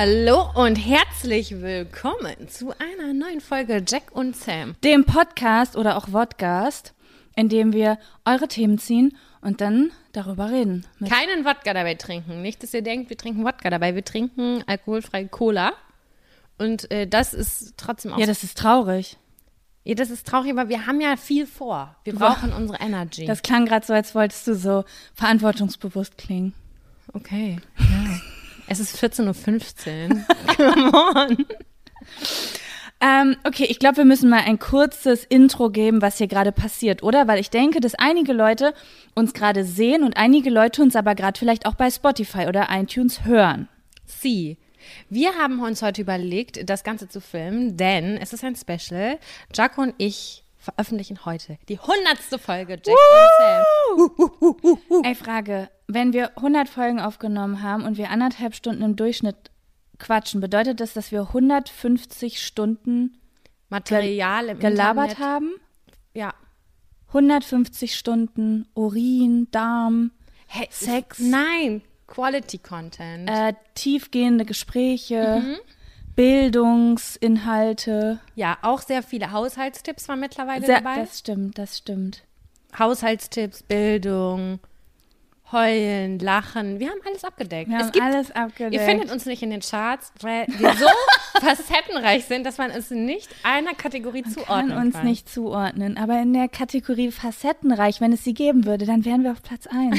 Hallo und herzlich willkommen zu einer neuen Folge Jack und Sam. Dem Podcast oder auch Vodcast, in dem wir eure Themen ziehen und dann darüber reden. Keinen Wodka dabei trinken. Nicht, dass ihr denkt, wir trinken Wodka dabei. Wir trinken alkoholfreie Cola. Und das ist trotzdem auch... Ja, das ist traurig. Ja, das ist traurig, aber wir haben ja viel vor. Wir brauchen unsere Energy. Das klang gerade so, als wolltest du so verantwortungsbewusst klingen. Okay, ja. Es ist 14:15 Uhr. Come on. Okay, ich glaube, wir müssen mal ein kurzes Intro geben, was hier gerade passiert, oder? Weil ich denke, dass einige Leute uns gerade sehen und einige Leute uns aber gerade vielleicht auch bei Spotify oder iTunes hören. Wir haben uns heute überlegt, das Ganze zu filmen, denn es ist ein Special. Jaco und ich veröffentlichen heute die 100. Folge Jack und Sam. Ey, Frage, wenn wir 100 Folgen aufgenommen haben und wir 1,5 Stunden im Durchschnitt quatschen, bedeutet das, dass wir 150 Stunden Material im gelabert Internet haben? Ja. 150 Stunden Urin, Darm, Sex. Nein, Quality Content. Tiefgehende Gespräche, Bildungsinhalte. Ja, auch sehr viele Haushaltstipps waren mittlerweile dabei. Das stimmt. Haushaltstipps, Bildung, Heulen, Lachen. Wir haben alles abgedeckt. Ihr findet uns nicht in den Charts, weil wir so facettenreich sind, dass man es nicht einer Kategorie zuordnen kann. Man uns nicht zuordnen, aber in der Kategorie facettenreich, wenn es sie geben würde, dann wären wir auf Platz 1.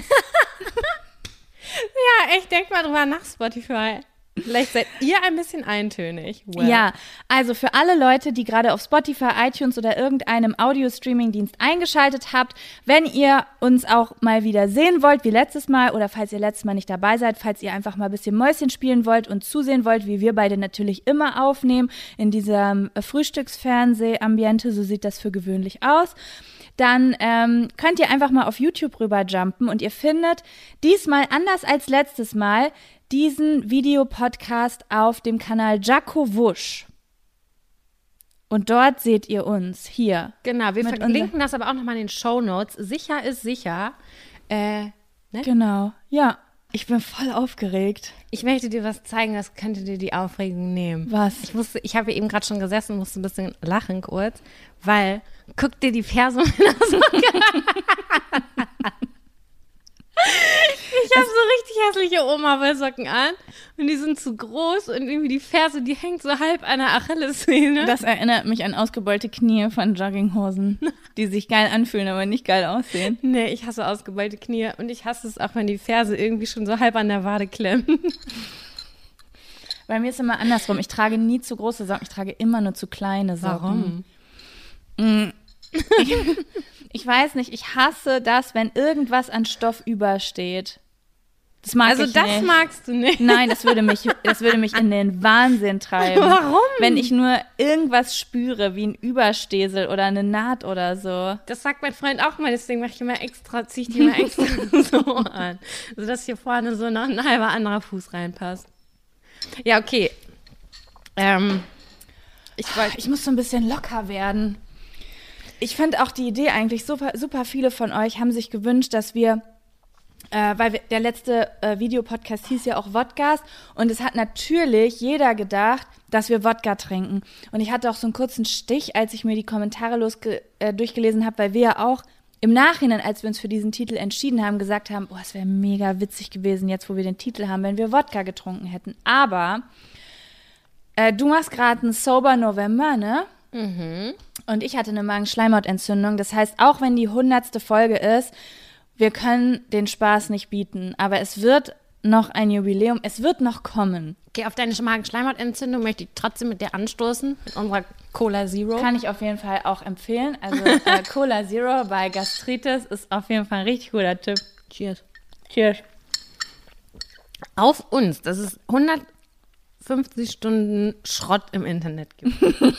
Ja, echt, denkt mal drüber nach, Spotify. Vielleicht seid ihr ein bisschen eintönig. Well. Ja, also für alle Leute, die gerade auf Spotify, iTunes oder irgendeinem Audio-Streaming-Dienst eingeschaltet habt, wenn ihr uns auch mal wieder sehen wollt, wie letztes Mal, oder falls ihr letztes Mal nicht dabei seid, falls ihr einfach mal ein bisschen Mäuschen spielen wollt und zusehen wollt, wie wir beide natürlich immer aufnehmen, in diesem Frühstücksfernseh-Ambiente, so sieht das für gewöhnlich aus, dann könnt ihr einfach mal auf YouTube rüberjumpen und ihr findet diesmal anders als letztes Mal diesen Videopodcast auf dem Kanal Jaco Wusch. Und dort seht ihr uns hier. Genau, wir verlinken das aber auch nochmal in den Shownotes. Sicher ist sicher. Ne? Genau, ja. Ich bin voll aufgeregt. Ich möchte dir was zeigen, das könnte dir die Aufregung nehmen. Was? Ich habe eben gerade schon gesessen und musste ein bisschen lachen kurz, weil, guck dir die Ferse meiner Socke an. Ich habe so richtig hässliche Oma-Socken an und die sind zu groß und irgendwie die Ferse, die hängt so halb an der Achillessehne. Das erinnert mich an ausgebeulte Knie von Jogginghosen, die sich geil anfühlen, aber nicht geil aussehen. Nee, ich hasse ausgebeulte Knie und ich hasse es auch, wenn die Ferse irgendwie schon so halb an der Wade klemmen. Bei mir ist immer andersrum. Ich trage nie zu große Socken, ich trage immer nur zu kleine Socken. Warum? Ich weiß nicht, ich hasse das, wenn irgendwas an Stoff übersteht. Das mag ich nicht. Also das magst du nicht? Nein, das würde mich in den Wahnsinn treiben. Warum? Wenn ich nur irgendwas spüre, wie ein Überstehsel oder eine Naht oder so. Das sagt mein Freund auch mal, deswegen ziehe ich die immer extra so an. Sodass hier vorne so noch ein halber anderer Fuß reinpasst. Ja, okay. Ich muss so ein bisschen locker werden. Ich finde auch die Idee eigentlich, super viele von euch haben sich gewünscht, dass wir, der letzte Videopodcast hieß ja auch Vodcast und es hat natürlich jeder gedacht, dass wir Wodka trinken. Und ich hatte auch so einen kurzen Stich, als ich mir die Kommentare durchgelesen habe, weil wir ja auch im Nachhinein, als wir uns für diesen Titel entschieden haben, gesagt haben, boah, es wäre mega witzig gewesen, jetzt wo wir den Titel haben, wenn wir Wodka getrunken hätten. Aber du machst gerade einen Sober November, ne? Mhm. Und ich hatte eine Magenschleimhautentzündung. Das heißt, auch wenn die 100. Folge ist, wir können den Spaß nicht bieten. Aber es wird noch ein Jubiläum, es wird noch kommen. Okay, auf deine Magenschleimhautentzündung möchte ich trotzdem mit dir anstoßen, mit unserer Cola Zero. Kann ich auf jeden Fall auch empfehlen. Also Cola Zero bei Gastritis ist auf jeden Fall ein richtig guter Tipp. Cheers. Cheers. Auf uns, dass es 150 Stunden Schrott im Internet gibt.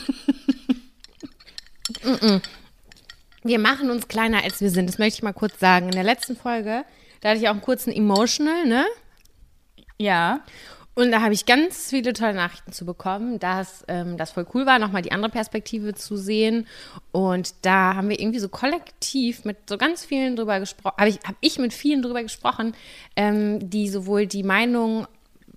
Wir machen uns kleiner, als wir sind. Das möchte ich mal kurz sagen. In der letzten Folge, da hatte ich auch einen kurzen Emotional, ne? Ja. Und da habe ich ganz viele tolle Nachrichten zu bekommen, dass das voll cool war, nochmal die andere Perspektive zu sehen. Und da haben wir irgendwie so kollektiv mit so ganz vielen drüber gesprochen, habe ich mit vielen drüber gesprochen, die sowohl die Meinung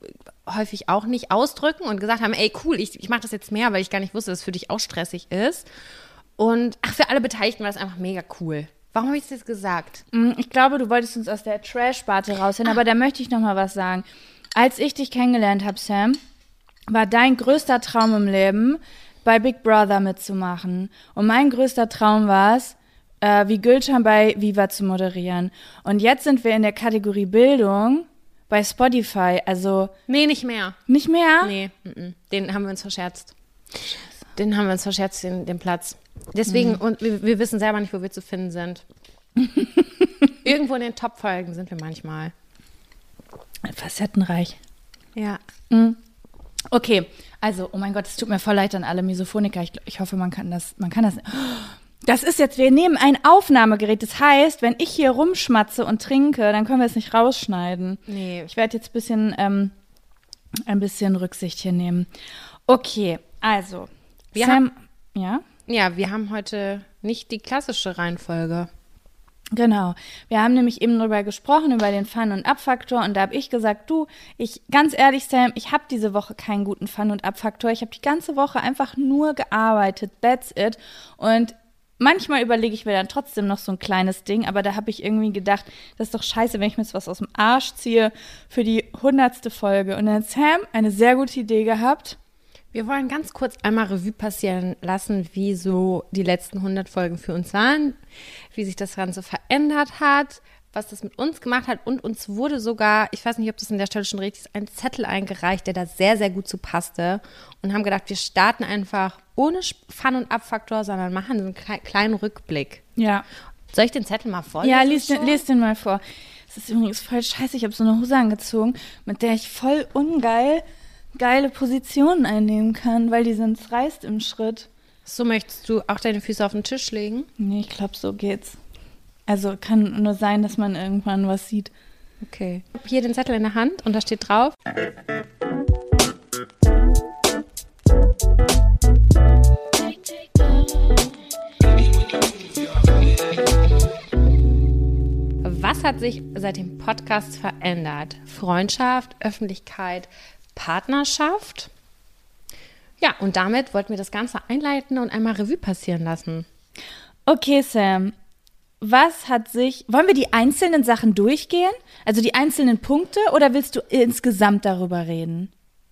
häufig auch nicht ausdrücken und gesagt haben, ey, cool, ich mache das jetzt mehr, weil ich gar nicht wusste, dass es für dich auch stressig ist. Und für alle Beteiligten war das einfach mega cool. Warum habe ich das jetzt gesagt? Ich glaube, du wolltest uns aus der Trash-Sparte rausholen, aber da möchte ich noch mal was sagen. Als ich dich kennengelernt habe, Sam, war dein größter Traum im Leben, bei Big Brother mitzumachen. Und mein größter Traum war es, wie Gülcan bei Viva zu moderieren. Und jetzt sind wir in der Kategorie Bildung bei Spotify, also... Nee, nicht mehr. Nicht mehr? Nee, den haben wir uns verscherzt. Den haben wir uns verscherzt, den Platz. Deswegen, und wir wissen selber nicht, wo wir zu finden sind. Irgendwo in den Top-Folgen sind wir manchmal. Facettenreich. Ja. Okay, also, oh mein Gott, es tut mir voll leid an alle Misophoniker. Ich hoffe, man kann das. Das ist jetzt, wir nehmen ein Aufnahmegerät. Das heißt, wenn ich hier rumschmatze und trinke, dann können wir es nicht rausschneiden. Nee. Ich werde jetzt ein bisschen Rücksicht hier nehmen. Okay, also. Sam, ja? Ja, wir haben heute nicht die klassische Reihenfolge. Genau. Wir haben nämlich eben darüber gesprochen, über den Fun- und Up-Faktor. Und da habe ich gesagt, ganz ehrlich, Sam, ich habe diese Woche keinen guten Fun- und Up-Faktor. Ich habe die ganze Woche einfach nur gearbeitet. That's it. Und manchmal überlege ich mir dann trotzdem noch so ein kleines Ding. Aber da habe ich irgendwie gedacht, das ist doch scheiße, wenn ich mir jetzt was aus dem Arsch ziehe für die 100. Folge. Und dann hat Sam eine sehr gute Idee gehabt. Wir wollen ganz kurz einmal Revue passieren lassen, wie so die letzten 100 Folgen für uns waren, wie sich das Ganze verändert hat, was das mit uns gemacht hat. Und uns wurde sogar, ich weiß nicht, ob das an der Stelle schon richtig ist, ein Zettel eingereicht, der da sehr, sehr gut zu passte. Und haben gedacht, wir starten einfach ohne Fun- und Up-Faktor, sondern machen so einen kleinen Rückblick. Ja. Soll ich den Zettel mal vorlesen? Ja, lies den mal vor. Das ist übrigens voll scheiße. Ich habe so eine Hose angezogen, mit der ich voll geile Positionen einnehmen kann, weil die sonst reißt im Schritt. So, möchtest du auch deine Füße auf den Tisch legen? Nee, ich glaube, so geht's. Also kann nur sein, dass man irgendwann was sieht. Okay. Ich habe hier den Zettel in der Hand und da steht drauf: Was hat sich seit dem Podcast verändert? Freundschaft, Öffentlichkeit, Partnerschaft. Ja, und damit wollten wir das Ganze einleiten und einmal Revue passieren lassen. Okay, Sam. Wollen wir die einzelnen Sachen durchgehen? Also die einzelnen Punkte, oder willst du insgesamt darüber reden?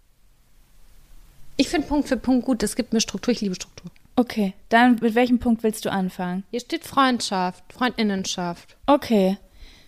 Ich finde Punkt für Punkt gut, das gibt mir Struktur, ich liebe Struktur. Okay, dann mit welchem Punkt willst du anfangen? Hier steht Freundschaft, Freundinnenschaft. Okay.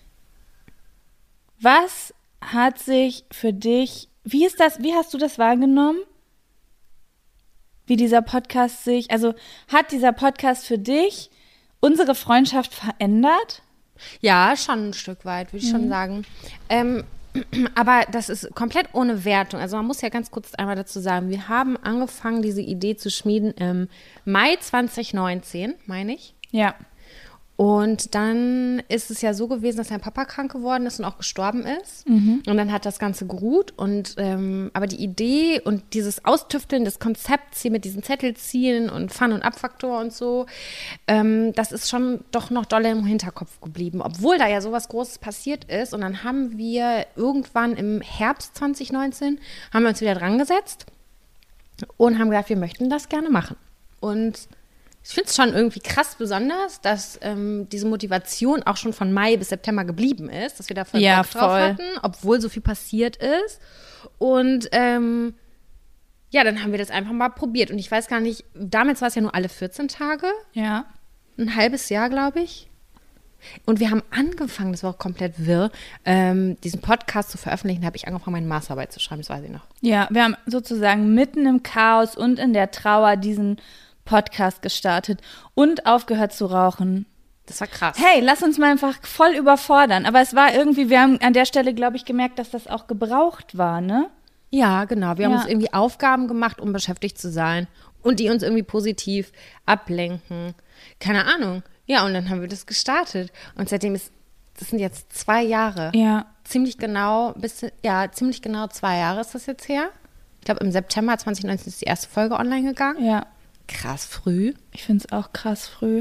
Was hat sich für dich, wie hast du das wahrgenommen? Wie dieser Podcast hat dieser Podcast für dich unsere Freundschaft verändert? Ja, schon ein Stück weit, würde ich schon sagen. Aber das ist komplett ohne Wertung. Also man muss ja ganz kurz einmal dazu sagen, wir haben angefangen, diese Idee zu schmieden im Mai 2019, meine ich. Ja. Und dann ist es ja so gewesen, dass sein Papa krank geworden ist und auch gestorben ist. Und dann hat das Ganze geruht. Und aber die Idee und dieses Austüfteln des Konzepts hier mit diesen Zettelzielen und Fun- und Up-Faktor und so, das ist schon doch noch doll im Hinterkopf geblieben. Obwohl da ja sowas Großes passiert ist. Und dann haben wir irgendwann im Herbst 2019, haben wir uns wieder dran gesetzt und haben gesagt, wir möchten das gerne machen. Und ich finde es schon irgendwie krass besonders, dass diese Motivation auch schon von Mai bis September geblieben ist, dass wir da voll Bock drauf hatten, obwohl so viel passiert ist. Und dann haben wir das einfach mal probiert. Und ich weiß gar nicht, damals war es ja nur alle 14 Tage. Ja. Ein halbes Jahr, glaube ich. Und wir haben angefangen, das war auch komplett wirr, diesen Podcast zu veröffentlichen. Da habe ich angefangen, meine Masterarbeit zu schreiben, das weiß ich noch. Ja, wir haben sozusagen mitten im Chaos und in der Trauer diesen Podcast gestartet und aufgehört zu rauchen. Das war krass. Hey, lass uns mal einfach voll überfordern. Aber es war irgendwie, wir haben an der Stelle, glaube ich, gemerkt, dass das auch gebraucht war, ne? Ja, genau. Wir haben uns irgendwie Aufgaben gemacht, um beschäftigt zu sein und die uns irgendwie positiv ablenken. Keine Ahnung. Ja, und dann haben wir das gestartet. Und seitdem das sind jetzt 2 Jahre. Ja. Ziemlich genau 2 Jahre ist das jetzt her. Ich glaube, im September 2019 ist die erste Folge online gegangen. Ja. Krass früh. Ich finde es auch krass früh.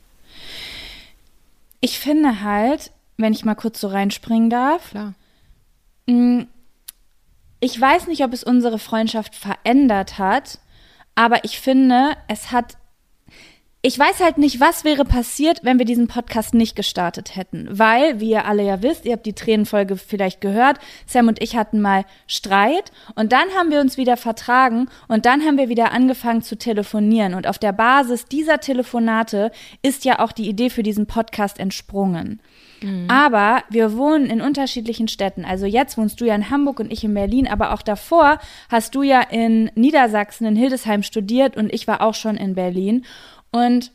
Ich finde halt, wenn ich mal kurz so reinspringen darf, Klar. ich weiß nicht, ob es unsere Freundschaft verändert hat, aber ich finde, ich weiß halt nicht, was wäre passiert, wenn wir diesen Podcast nicht gestartet hätten. Weil, wie ihr alle ja wisst, ihr habt die Tränenfolge vielleicht gehört, Sam und ich hatten mal Streit und dann haben wir uns wieder vertragen und dann haben wir wieder angefangen zu telefonieren. Und auf der Basis dieser Telefonate ist ja auch die Idee für diesen Podcast entsprungen. Aber wir wohnen in unterschiedlichen Städten. Also jetzt wohnst du ja in Hamburg und ich in Berlin, aber auch davor hast du ja in Niedersachsen, in Hildesheim studiert und ich war auch schon in Berlin. Und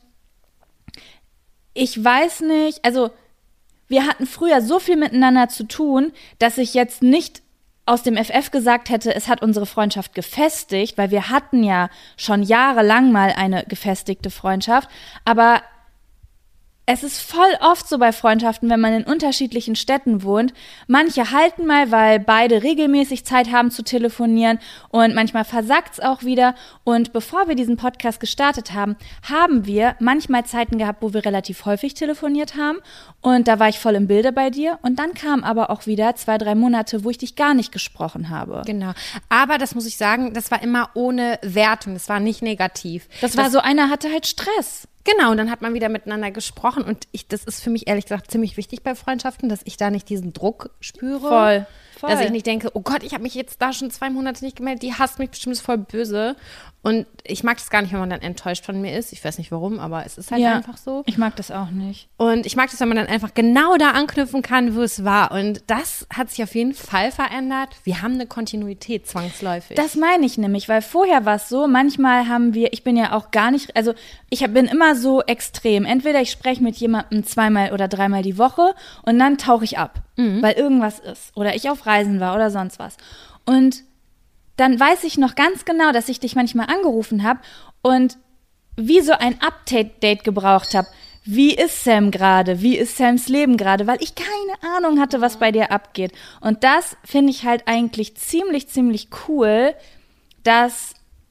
ich weiß nicht, also wir hatten früher so viel miteinander zu tun, dass ich jetzt nicht aus dem FF gesagt hätte, es hat unsere Freundschaft gefestigt, weil wir hatten ja schon jahrelang mal eine gefestigte Freundschaft, aber es ist voll oft so bei Freundschaften, wenn man in unterschiedlichen Städten wohnt. Manche halten mal, weil beide regelmäßig Zeit haben zu telefonieren und manchmal versackt's auch wieder. Und bevor wir diesen Podcast gestartet haben, haben wir manchmal Zeiten gehabt, wo wir relativ häufig telefoniert haben. Und da war ich voll im Bilde bei dir. Und dann kamen aber auch wieder 2-3 Monate, wo ich dich gar nicht gesprochen habe. Genau. Aber das muss ich sagen, das war immer ohne Wertung. Das war nicht negativ. Das war so, einer hatte halt Stress. Genau, und dann hat man wieder miteinander gesprochen und das ist für mich ehrlich gesagt ziemlich wichtig bei Freundschaften, dass ich da nicht diesen Druck spüre. Voll. Dass ich nicht denke, oh Gott, ich habe mich jetzt da schon 2 Monate nicht gemeldet, die hasst mich bestimmt, ist voll böse. Und ich mag das gar nicht, wenn man dann enttäuscht von mir ist. Ich weiß nicht warum, aber es ist halt einfach so. Ich mag das auch nicht. Und ich mag das, wenn man dann einfach genau da anknüpfen kann, wo es war. Und das hat sich auf jeden Fall verändert. Wir haben eine Kontinuität zwangsläufig. Das meine ich nämlich, weil vorher war es so, manchmal haben wir, ich bin ja auch gar nicht, also ich bin immer so extrem. Entweder ich spreche mit jemandem 2-mal oder 3-mal die Woche und dann tauche ich ab, weil irgendwas ist. Oder ich auf Reisen war oder sonst was. Und dann weiß ich noch ganz genau, dass ich dich manchmal angerufen habe und wie so ein Update gebraucht habe. Wie ist Sam gerade? Wie ist Sams Leben gerade? Weil ich keine Ahnung hatte, was bei dir abgeht. Und das finde ich halt eigentlich ziemlich, ziemlich cool, dass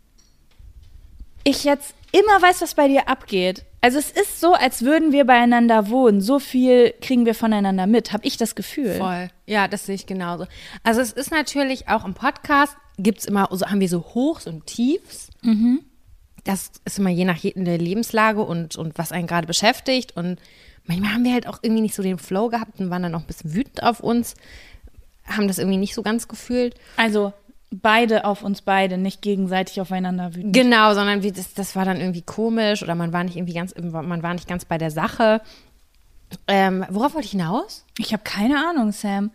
ich jetzt immer weiß, was bei dir abgeht. Also es ist so, als würden wir beieinander wohnen. So viel kriegen wir voneinander mit, habe ich das Gefühl. Voll. Ja, das sehe ich genauso. Also es ist natürlich auch im Podcast, gibt's immer, also haben wir so Hochs und Tiefs. Das ist immer je nach der Lebenslage und was einen gerade beschäftigt. Und manchmal haben wir halt auch irgendwie nicht so den Flow gehabt und waren dann auch ein bisschen wütend auf uns, haben das irgendwie nicht so ganz gefühlt. Also beide auf uns beide, nicht gegenseitig aufeinander wütend. Genau, sondern das war dann irgendwie komisch oder man war nicht ganz bei der Sache. Worauf wollte ich hinaus? Ich habe keine Ahnung, Sam.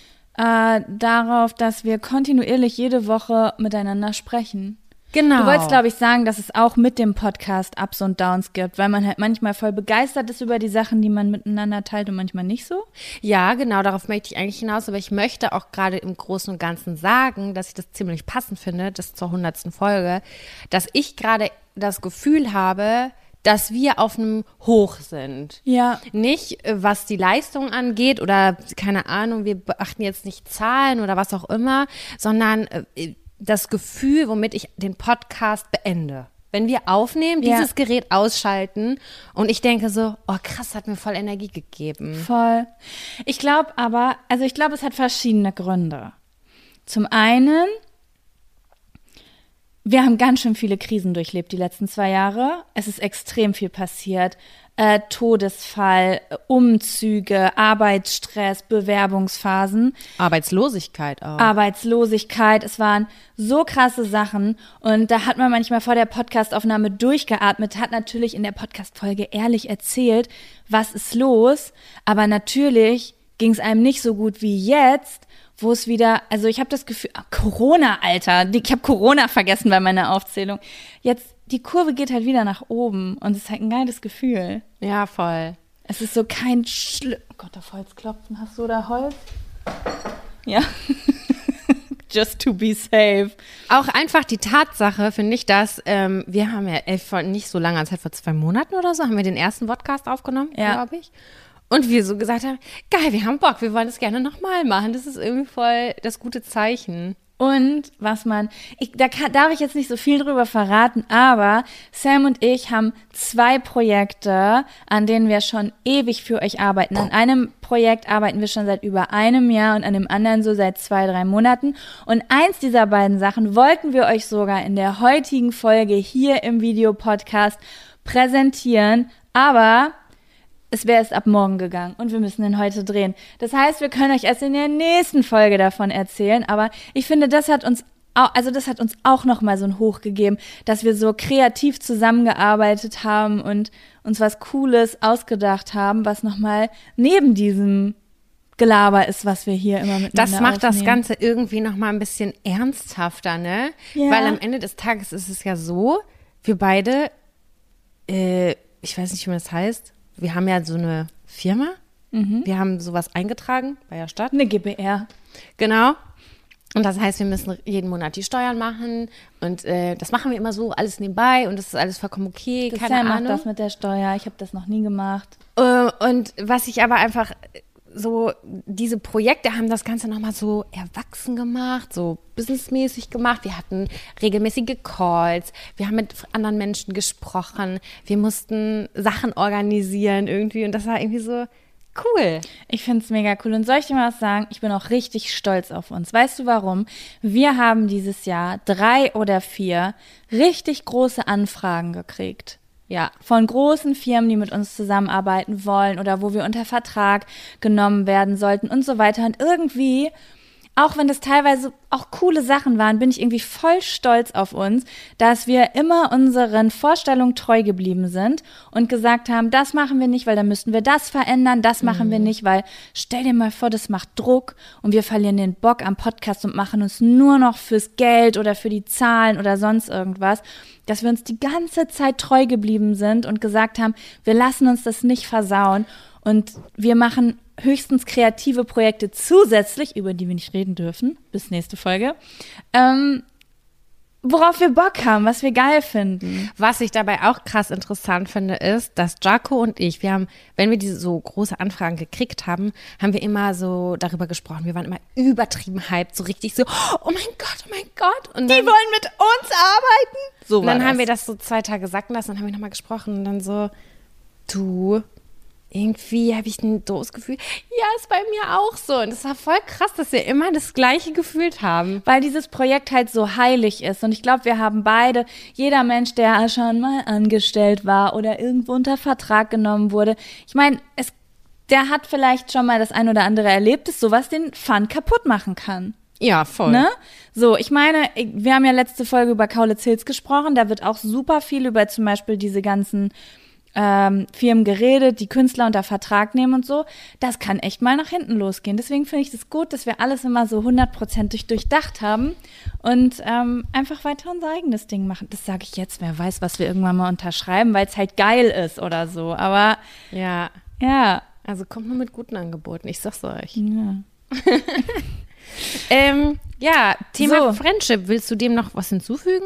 Darauf, dass wir kontinuierlich jede Woche miteinander sprechen. Genau. Du wolltest, glaube ich, sagen, dass es auch mit dem Podcast Ups und Downs gibt, weil man halt manchmal voll begeistert ist über die Sachen, die man miteinander teilt und manchmal nicht so. Ja, genau, darauf möchte ich eigentlich hinaus, aber ich möchte auch gerade im Großen und Ganzen sagen, dass ich das ziemlich passend finde, das zur 100. Folge, dass ich gerade das Gefühl habe, dass wir auf einem Hoch sind. Ja. Nicht, was die Leistung angeht oder, keine Ahnung, wir beachten jetzt nicht Zahlen oder was auch immer, sondern das Gefühl, womit ich den Podcast beende. Wenn wir aufnehmen, dieses Gerät ausschalten und ich denke so, oh krass, hat mir voll Energie gegeben. Voll. Ich glaube aber, es hat verschiedene Gründe. Zum einen, wir haben ganz schön viele Krisen durchlebt die letzten 2 Jahre. Es ist extrem viel passiert. Todesfall, Umzüge, Arbeitsstress, Bewerbungsphasen. Arbeitslosigkeit auch. Arbeitslosigkeit, es waren so krasse Sachen und da hat man manchmal vor der Podcastaufnahme durchgeatmet, hat natürlich in der Podcast-Folge ehrlich erzählt, was ist los, aber natürlich ging es einem nicht so gut wie jetzt, wo es wieder, also ich habe das Gefühl, Corona, Alter, ich habe Corona vergessen bei meiner Aufzählung. Jetzt, die Kurve geht halt wieder nach oben und es ist halt ein geiles Gefühl. Ja, voll. Es ist so kein oh Gott, auf Holz klopfen. Hast du da Holz? Ja. Just to be safe. Auch einfach die Tatsache, finde ich, dass wir haben ja vor nicht so langer Zeit, vor 2 Monaten oder so, haben wir den ersten Podcast aufgenommen, glaube ich. Und wir so gesagt haben, geil, wir haben Bock, wir wollen das gerne nochmal machen. Das ist irgendwie voll das gute Zeichen. Und darf ich jetzt nicht so viel drüber verraten, aber Sam und ich haben 2 Projekte, an denen wir schon ewig für euch arbeiten. An einem Projekt arbeiten wir schon seit über einem Jahr und an dem anderen so seit 2-3 Monaten. Und eins dieser beiden Sachen wollten wir euch sogar in der heutigen Folge hier im Videopodcast präsentieren, aber es wäre erst ab morgen gegangen und wir müssen ihn heute drehen. Das heißt, wir können euch erst in der nächsten Folge davon erzählen, aber ich finde, das hat uns auch nochmal so ein Hoch gegeben, dass wir so kreativ zusammengearbeitet haben und uns was Cooles ausgedacht haben, was nochmal neben diesem Gelaber ist, was wir hier immer miteinander Das macht aufnehmen. Das Ganze irgendwie nochmal ein bisschen ernsthafter, ne? Ja. Weil am Ende des Tages ist es ja so, wir beide, ich weiß nicht, wie man das heißt, wir haben ja so eine Firma, wir haben sowas eingetragen bei der Stadt. Eine GbR. Genau. Und das heißt, wir müssen jeden Monat die Steuern machen und das machen wir immer so, alles nebenbei und das ist alles vollkommen okay, Das keine Sam Ahnung. macht das mit der Steuer, ich habe das noch nie gemacht. Und was ich aber einfach so, diese Projekte haben das Ganze nochmal so erwachsen gemacht, so businessmäßig gemacht. Wir hatten regelmäßige Calls, wir haben mit anderen Menschen gesprochen, wir mussten Sachen organisieren irgendwie und das war irgendwie so cool. Ich finde es mega cool. Und soll ich dir mal was sagen? Ich bin auch richtig stolz auf uns. Weißt du warum? Wir haben dieses Jahr 3 oder 4 richtig große Anfragen gekriegt. Ja, von großen Firmen, die mit uns zusammenarbeiten wollen oder wo wir unter Vertrag genommen werden sollten und so weiter. Und irgendwie, auch wenn das teilweise auch coole Sachen waren, bin ich irgendwie voll stolz auf uns, dass wir immer unseren Vorstellungen treu geblieben sind und gesagt haben, das machen wir nicht, weil dann müssten wir das verändern, das machen wir nicht, weil stell dir mal vor, das macht Druck und wir verlieren den Bock am Podcast und machen uns nur noch fürs Geld oder für die Zahlen oder sonst irgendwas, dass wir uns die ganze Zeit treu geblieben sind und gesagt haben, wir lassen uns das nicht versauen und wir machen höchstens kreative Projekte zusätzlich, über die wir nicht reden dürfen, bis nächste Folge, worauf wir Bock haben, was wir geil finden. Was ich dabei auch krass interessant finde, ist, dass Jaco und ich, wir haben, wenn wir diese so große Anfragen gekriegt haben, haben wir immer so darüber gesprochen. Wir waren immer übertrieben hyped, so richtig so, oh mein Gott, oh mein Gott. Und dann, Die wollen mit uns arbeiten. So und war dann das. haben wir das so 2 Tage sacken lassen, dann haben wir nochmal gesprochen und dann so, du, irgendwie habe ich ein doofes Gefühl. Ja, ist bei mir auch so. Und das war voll krass, dass wir immer das Gleiche gefühlt haben. Weil dieses Projekt halt so heilig ist. Und ich glaube, wir haben beide, jeder Mensch, der schon mal angestellt war oder irgendwo unter Vertrag genommen wurde, ich meine, der hat vielleicht schon mal das ein oder andere erlebt, dass sowas den Fun kaputt machen kann. Ja, voll. Ne? So, ich meine, wir haben ja letzte Folge über Kaulitz Hills gesprochen, da wird auch super viel über zum Beispiel diese ganzen Firmen geredet, die Künstler unter Vertrag nehmen und so. Das kann echt mal nach hinten losgehen. Deswegen finde ich es gut, dass wir alles immer so 100% durchdacht haben und einfach weiter unser eigenes Ding machen. Das sage ich jetzt, wer weiß, was wir irgendwann mal unterschreiben, weil es halt geil ist oder so. Aber ja. Also kommt nur mit guten Angeboten, ich sag's euch. Ja. Thema So. Friendship, willst du dem noch was hinzufügen?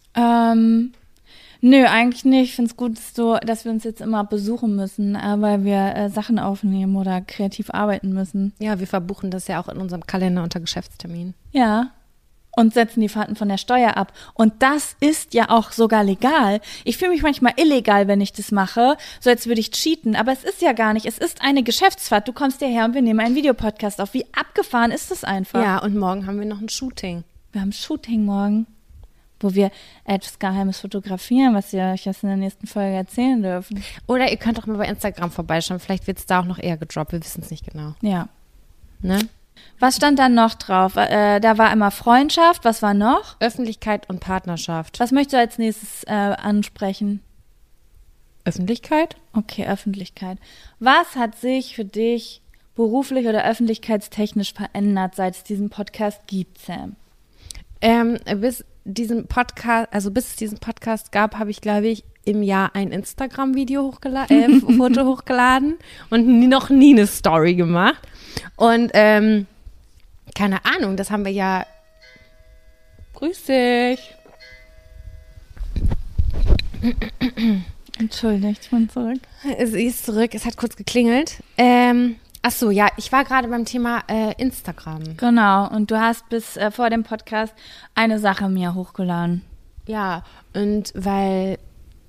Nö, eigentlich nicht. Ich finde es gut, dass wir uns jetzt immer besuchen müssen, weil wir Sachen aufnehmen oder kreativ arbeiten müssen. Ja, wir verbuchen das ja auch in unserem Kalender unter Geschäftstermin. Ja. Und setzen die Fahrten von der Steuer ab. Und das ist ja auch sogar legal. Ich fühle mich manchmal illegal, wenn ich das mache, so als würde ich cheaten. Aber es ist ja gar nicht. Es ist eine Geschäftsfahrt. Du kommst hierher und wir nehmen einen Videopodcast auf. Wie abgefahren ist das einfach? Ja, und morgen haben wir noch ein Shooting. Wir haben ein Shooting morgen, wo wir etwas Geheimes fotografieren, was wir euch jetzt in der nächsten Folge erzählen dürfen. Oder ihr könnt auch mal bei Instagram vorbeischauen. Vielleicht wird es da auch noch eher gedroppt. Wir wissen es nicht genau. Ja. Ne? Was stand da noch drauf? Da war immer Freundschaft. Was war noch? Öffentlichkeit und Partnerschaft. Was möchtest du als nächstes ansprechen? Öffentlichkeit? Okay, Öffentlichkeit. Was hat sich für dich beruflich oder öffentlichkeitstechnisch verändert, seit es diesen Podcast gibt, Sam? Bis es diesen Podcast gab, habe ich, glaube ich, im Jahr ein Instagram-Video Foto hochgeladen und noch nie eine Story gemacht. Und keine Ahnung, das haben wir ja. Grüß dich. Entschuldigt, ich bin zurück. Sie ist zurück, es hat kurz geklingelt. Ach so, ja, ich war gerade beim Thema Instagram. Genau, und du hast bis vor dem Podcast eine Sache mir hochgeladen. Ja, und weil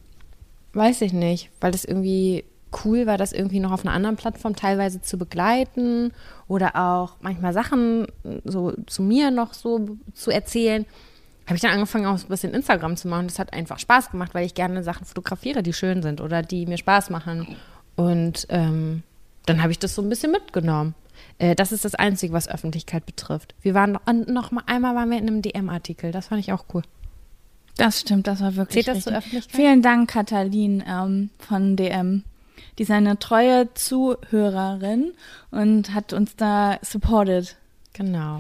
das irgendwie cool war, das irgendwie noch auf einer anderen Plattform teilweise zu begleiten oder auch manchmal Sachen so zu mir noch so zu erzählen, habe ich dann angefangen, auch so ein bisschen Instagram zu machen. Das hat einfach Spaß gemacht, weil ich gerne Sachen fotografiere, die schön sind oder die mir Spaß machen. Und dann habe ich das so ein bisschen mitgenommen. Das ist das Einzige, was Öffentlichkeit betrifft. Wir waren einmal waren wir in einem DM-Artikel. Das fand ich auch cool. Das stimmt, das war wirklich Zählt das zur Öffentlichkeit? Vielen Dank, Katalin von DM. Die ist eine treue Zuhörerin und hat uns da supported. Genau.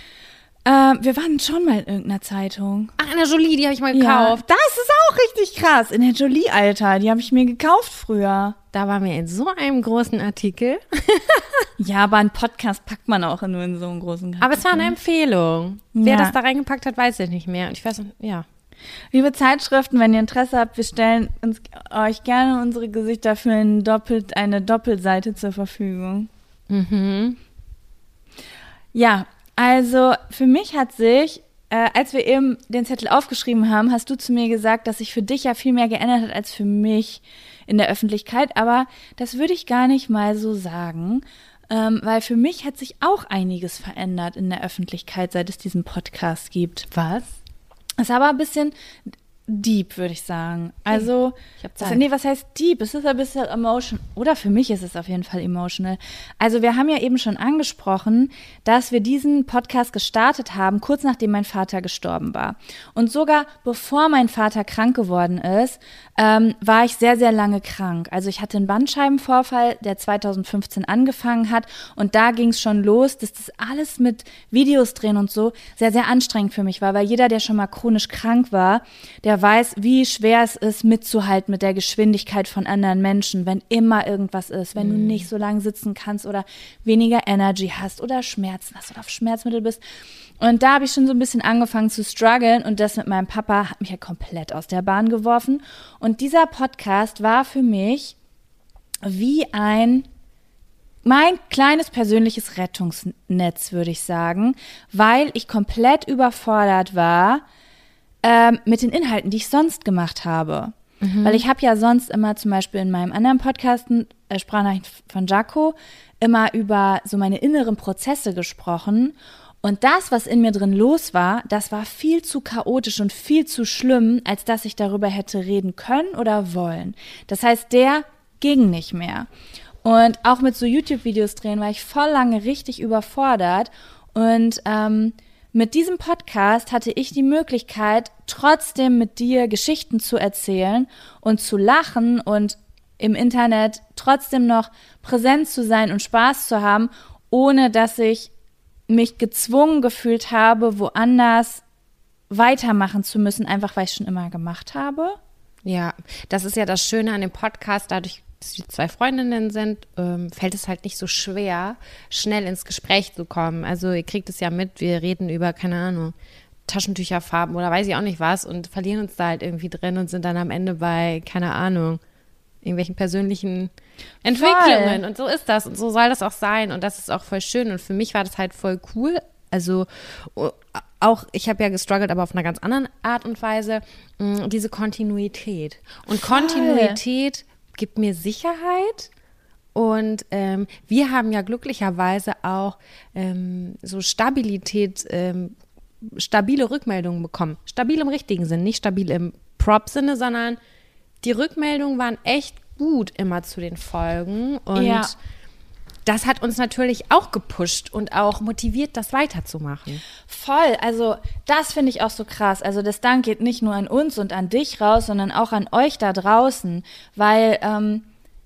Wir waren schon mal in irgendeiner Zeitung. Ach, in der Jolie, die habe ich mal gekauft. Ja, das ist auch richtig krass. In der Jolie, Alter, die habe ich mir gekauft früher. Da waren wir in so einem großen Artikel. Ja, aber einen Podcast packt man auch nur in so einem großen Artikel. Aber es war eine Empfehlung. Ja. Wer das da reingepackt hat, weiß ich nicht mehr. Und ich weiß, ja. Liebe Zeitschriften, wenn ihr Interesse habt, wir stellen euch gerne unsere Gesichter für eine Doppelseite zur Verfügung. Mhm. Ja, also für mich hat sich, als wir eben den Zettel aufgeschrieben haben, hast du zu mir gesagt, dass sich für dich ja viel mehr geändert hat als für mich in der Öffentlichkeit. Aber das würde ich gar nicht mal so sagen, weil für mich hat sich auch einiges verändert in der Öffentlichkeit, seit es diesen Podcast gibt. Was? Es ist aber ein bisschen deep, würde ich sagen. Also, ich hab Zeit. Nee, was heißt deep? Es ist ein bisschen emotional. Oder für mich ist es auf jeden Fall emotional. Also, wir haben ja eben schon angesprochen, dass wir diesen Podcast gestartet haben, kurz nachdem mein Vater gestorben war. Und sogar bevor mein Vater krank geworden ist, war ich sehr, sehr lange krank. Also, ich hatte einen Bandscheibenvorfall, der 2015 angefangen hat. Und da ging es schon los, dass das alles mit Videos drehen und so sehr, sehr anstrengend für mich war. Weil jeder, der schon mal chronisch krank war, der weiß, wie schwer es ist, mitzuhalten mit der Geschwindigkeit von anderen Menschen, wenn immer irgendwas ist, wenn du nicht so lange sitzen kannst oder weniger Energy hast oder Schmerzen hast oder auf Schmerzmittel bist. Und da habe ich schon so ein bisschen angefangen zu strugglen und das mit meinem Papa hat mich ja komplett aus der Bahn geworfen. Und dieser Podcast war für mich wie mein kleines persönliches Rettungsnetz, würde ich sagen, weil ich komplett überfordert war mit den Inhalten, die ich sonst gemacht habe. Mhm. Weil ich habe ja sonst immer zum Beispiel in meinem anderen Podcast, Sprachnachrichten von Jaco, immer über so meine inneren Prozesse gesprochen. Und das, was in mir drin los war, das war viel zu chaotisch und viel zu schlimm, als dass ich darüber hätte reden können oder wollen. Das heißt, der ging nicht mehr. Und auch mit so YouTube-Videos drehen war ich voll lange richtig überfordert. Und mit diesem Podcast hatte ich die Möglichkeit, trotzdem mit dir Geschichten zu erzählen und zu lachen und im Internet trotzdem noch präsent zu sein und Spaß zu haben, ohne dass ich mich gezwungen gefühlt habe, woanders weitermachen zu müssen, einfach weil ich es schon immer gemacht habe. Ja, das ist ja das Schöne an dem Podcast, dadurch, dass wir 2 Freundinnen sind, fällt es halt nicht so schwer, schnell ins Gespräch zu kommen. Also ihr kriegt es ja mit, wir reden über, keine Ahnung, Taschentücherfarben oder weiß ich auch nicht was und verlieren uns da halt irgendwie drin und sind dann am Ende bei, keine Ahnung, irgendwelchen persönlichen Entwicklungen. Voll. Und so ist das und so soll das auch sein und das ist auch voll schön und für mich war das halt voll cool. Also auch, ich habe ja gestruggelt, aber auf einer ganz anderen Art und Weise, diese Kontinuität. Und voll. Kontinuität gibt mir Sicherheit und wir haben ja glücklicherweise auch so Stabilität, stabile Rückmeldungen bekommen. Stabil im richtigen Sinn, nicht stabil im Prop-Sinne, sondern die Rückmeldungen waren echt gut immer zu den Folgen und ja. Das hat uns natürlich auch gepusht und auch motiviert, das weiterzumachen. Voll, also das finde ich auch so krass. Also das Dank geht nicht nur an uns und an dich raus, sondern auch an euch da draußen, weil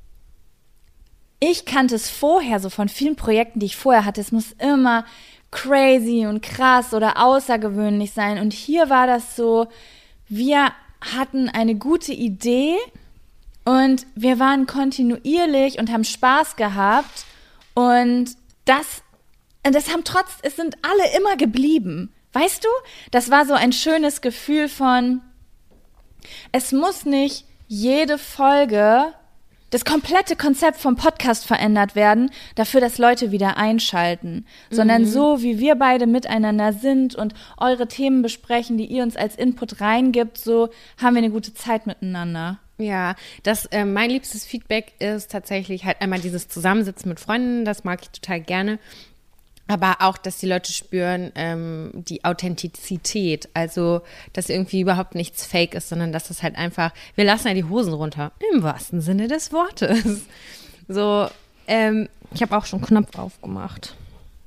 ich kannte es vorher so von vielen Projekten, die ich vorher hatte. Es muss immer crazy und krass oder außergewöhnlich sein. Und hier war das so, wir hatten eine gute Idee und wir waren kontinuierlich und haben Spaß gehabt. Und es sind alle immer geblieben. Weißt du? Das war so ein schönes Gefühl von, es muss nicht jede Folge das komplette Konzept vom Podcast verändert werden, dafür, dass Leute wieder einschalten, sondern so, wie wir beide miteinander sind und eure Themen besprechen, die ihr uns als Input reingibt, so haben wir eine gute Zeit miteinander. Ja, mein liebstes Feedback ist tatsächlich halt einmal dieses Zusammensitzen mit Freunden, das mag ich total gerne. Aber auch, dass die Leute spüren, die Authentizität, also dass irgendwie überhaupt nichts fake ist, sondern dass es halt einfach, wir lassen ja die Hosen runter, im wahrsten Sinne des Wortes. So, ich habe auch schon Knopf aufgemacht.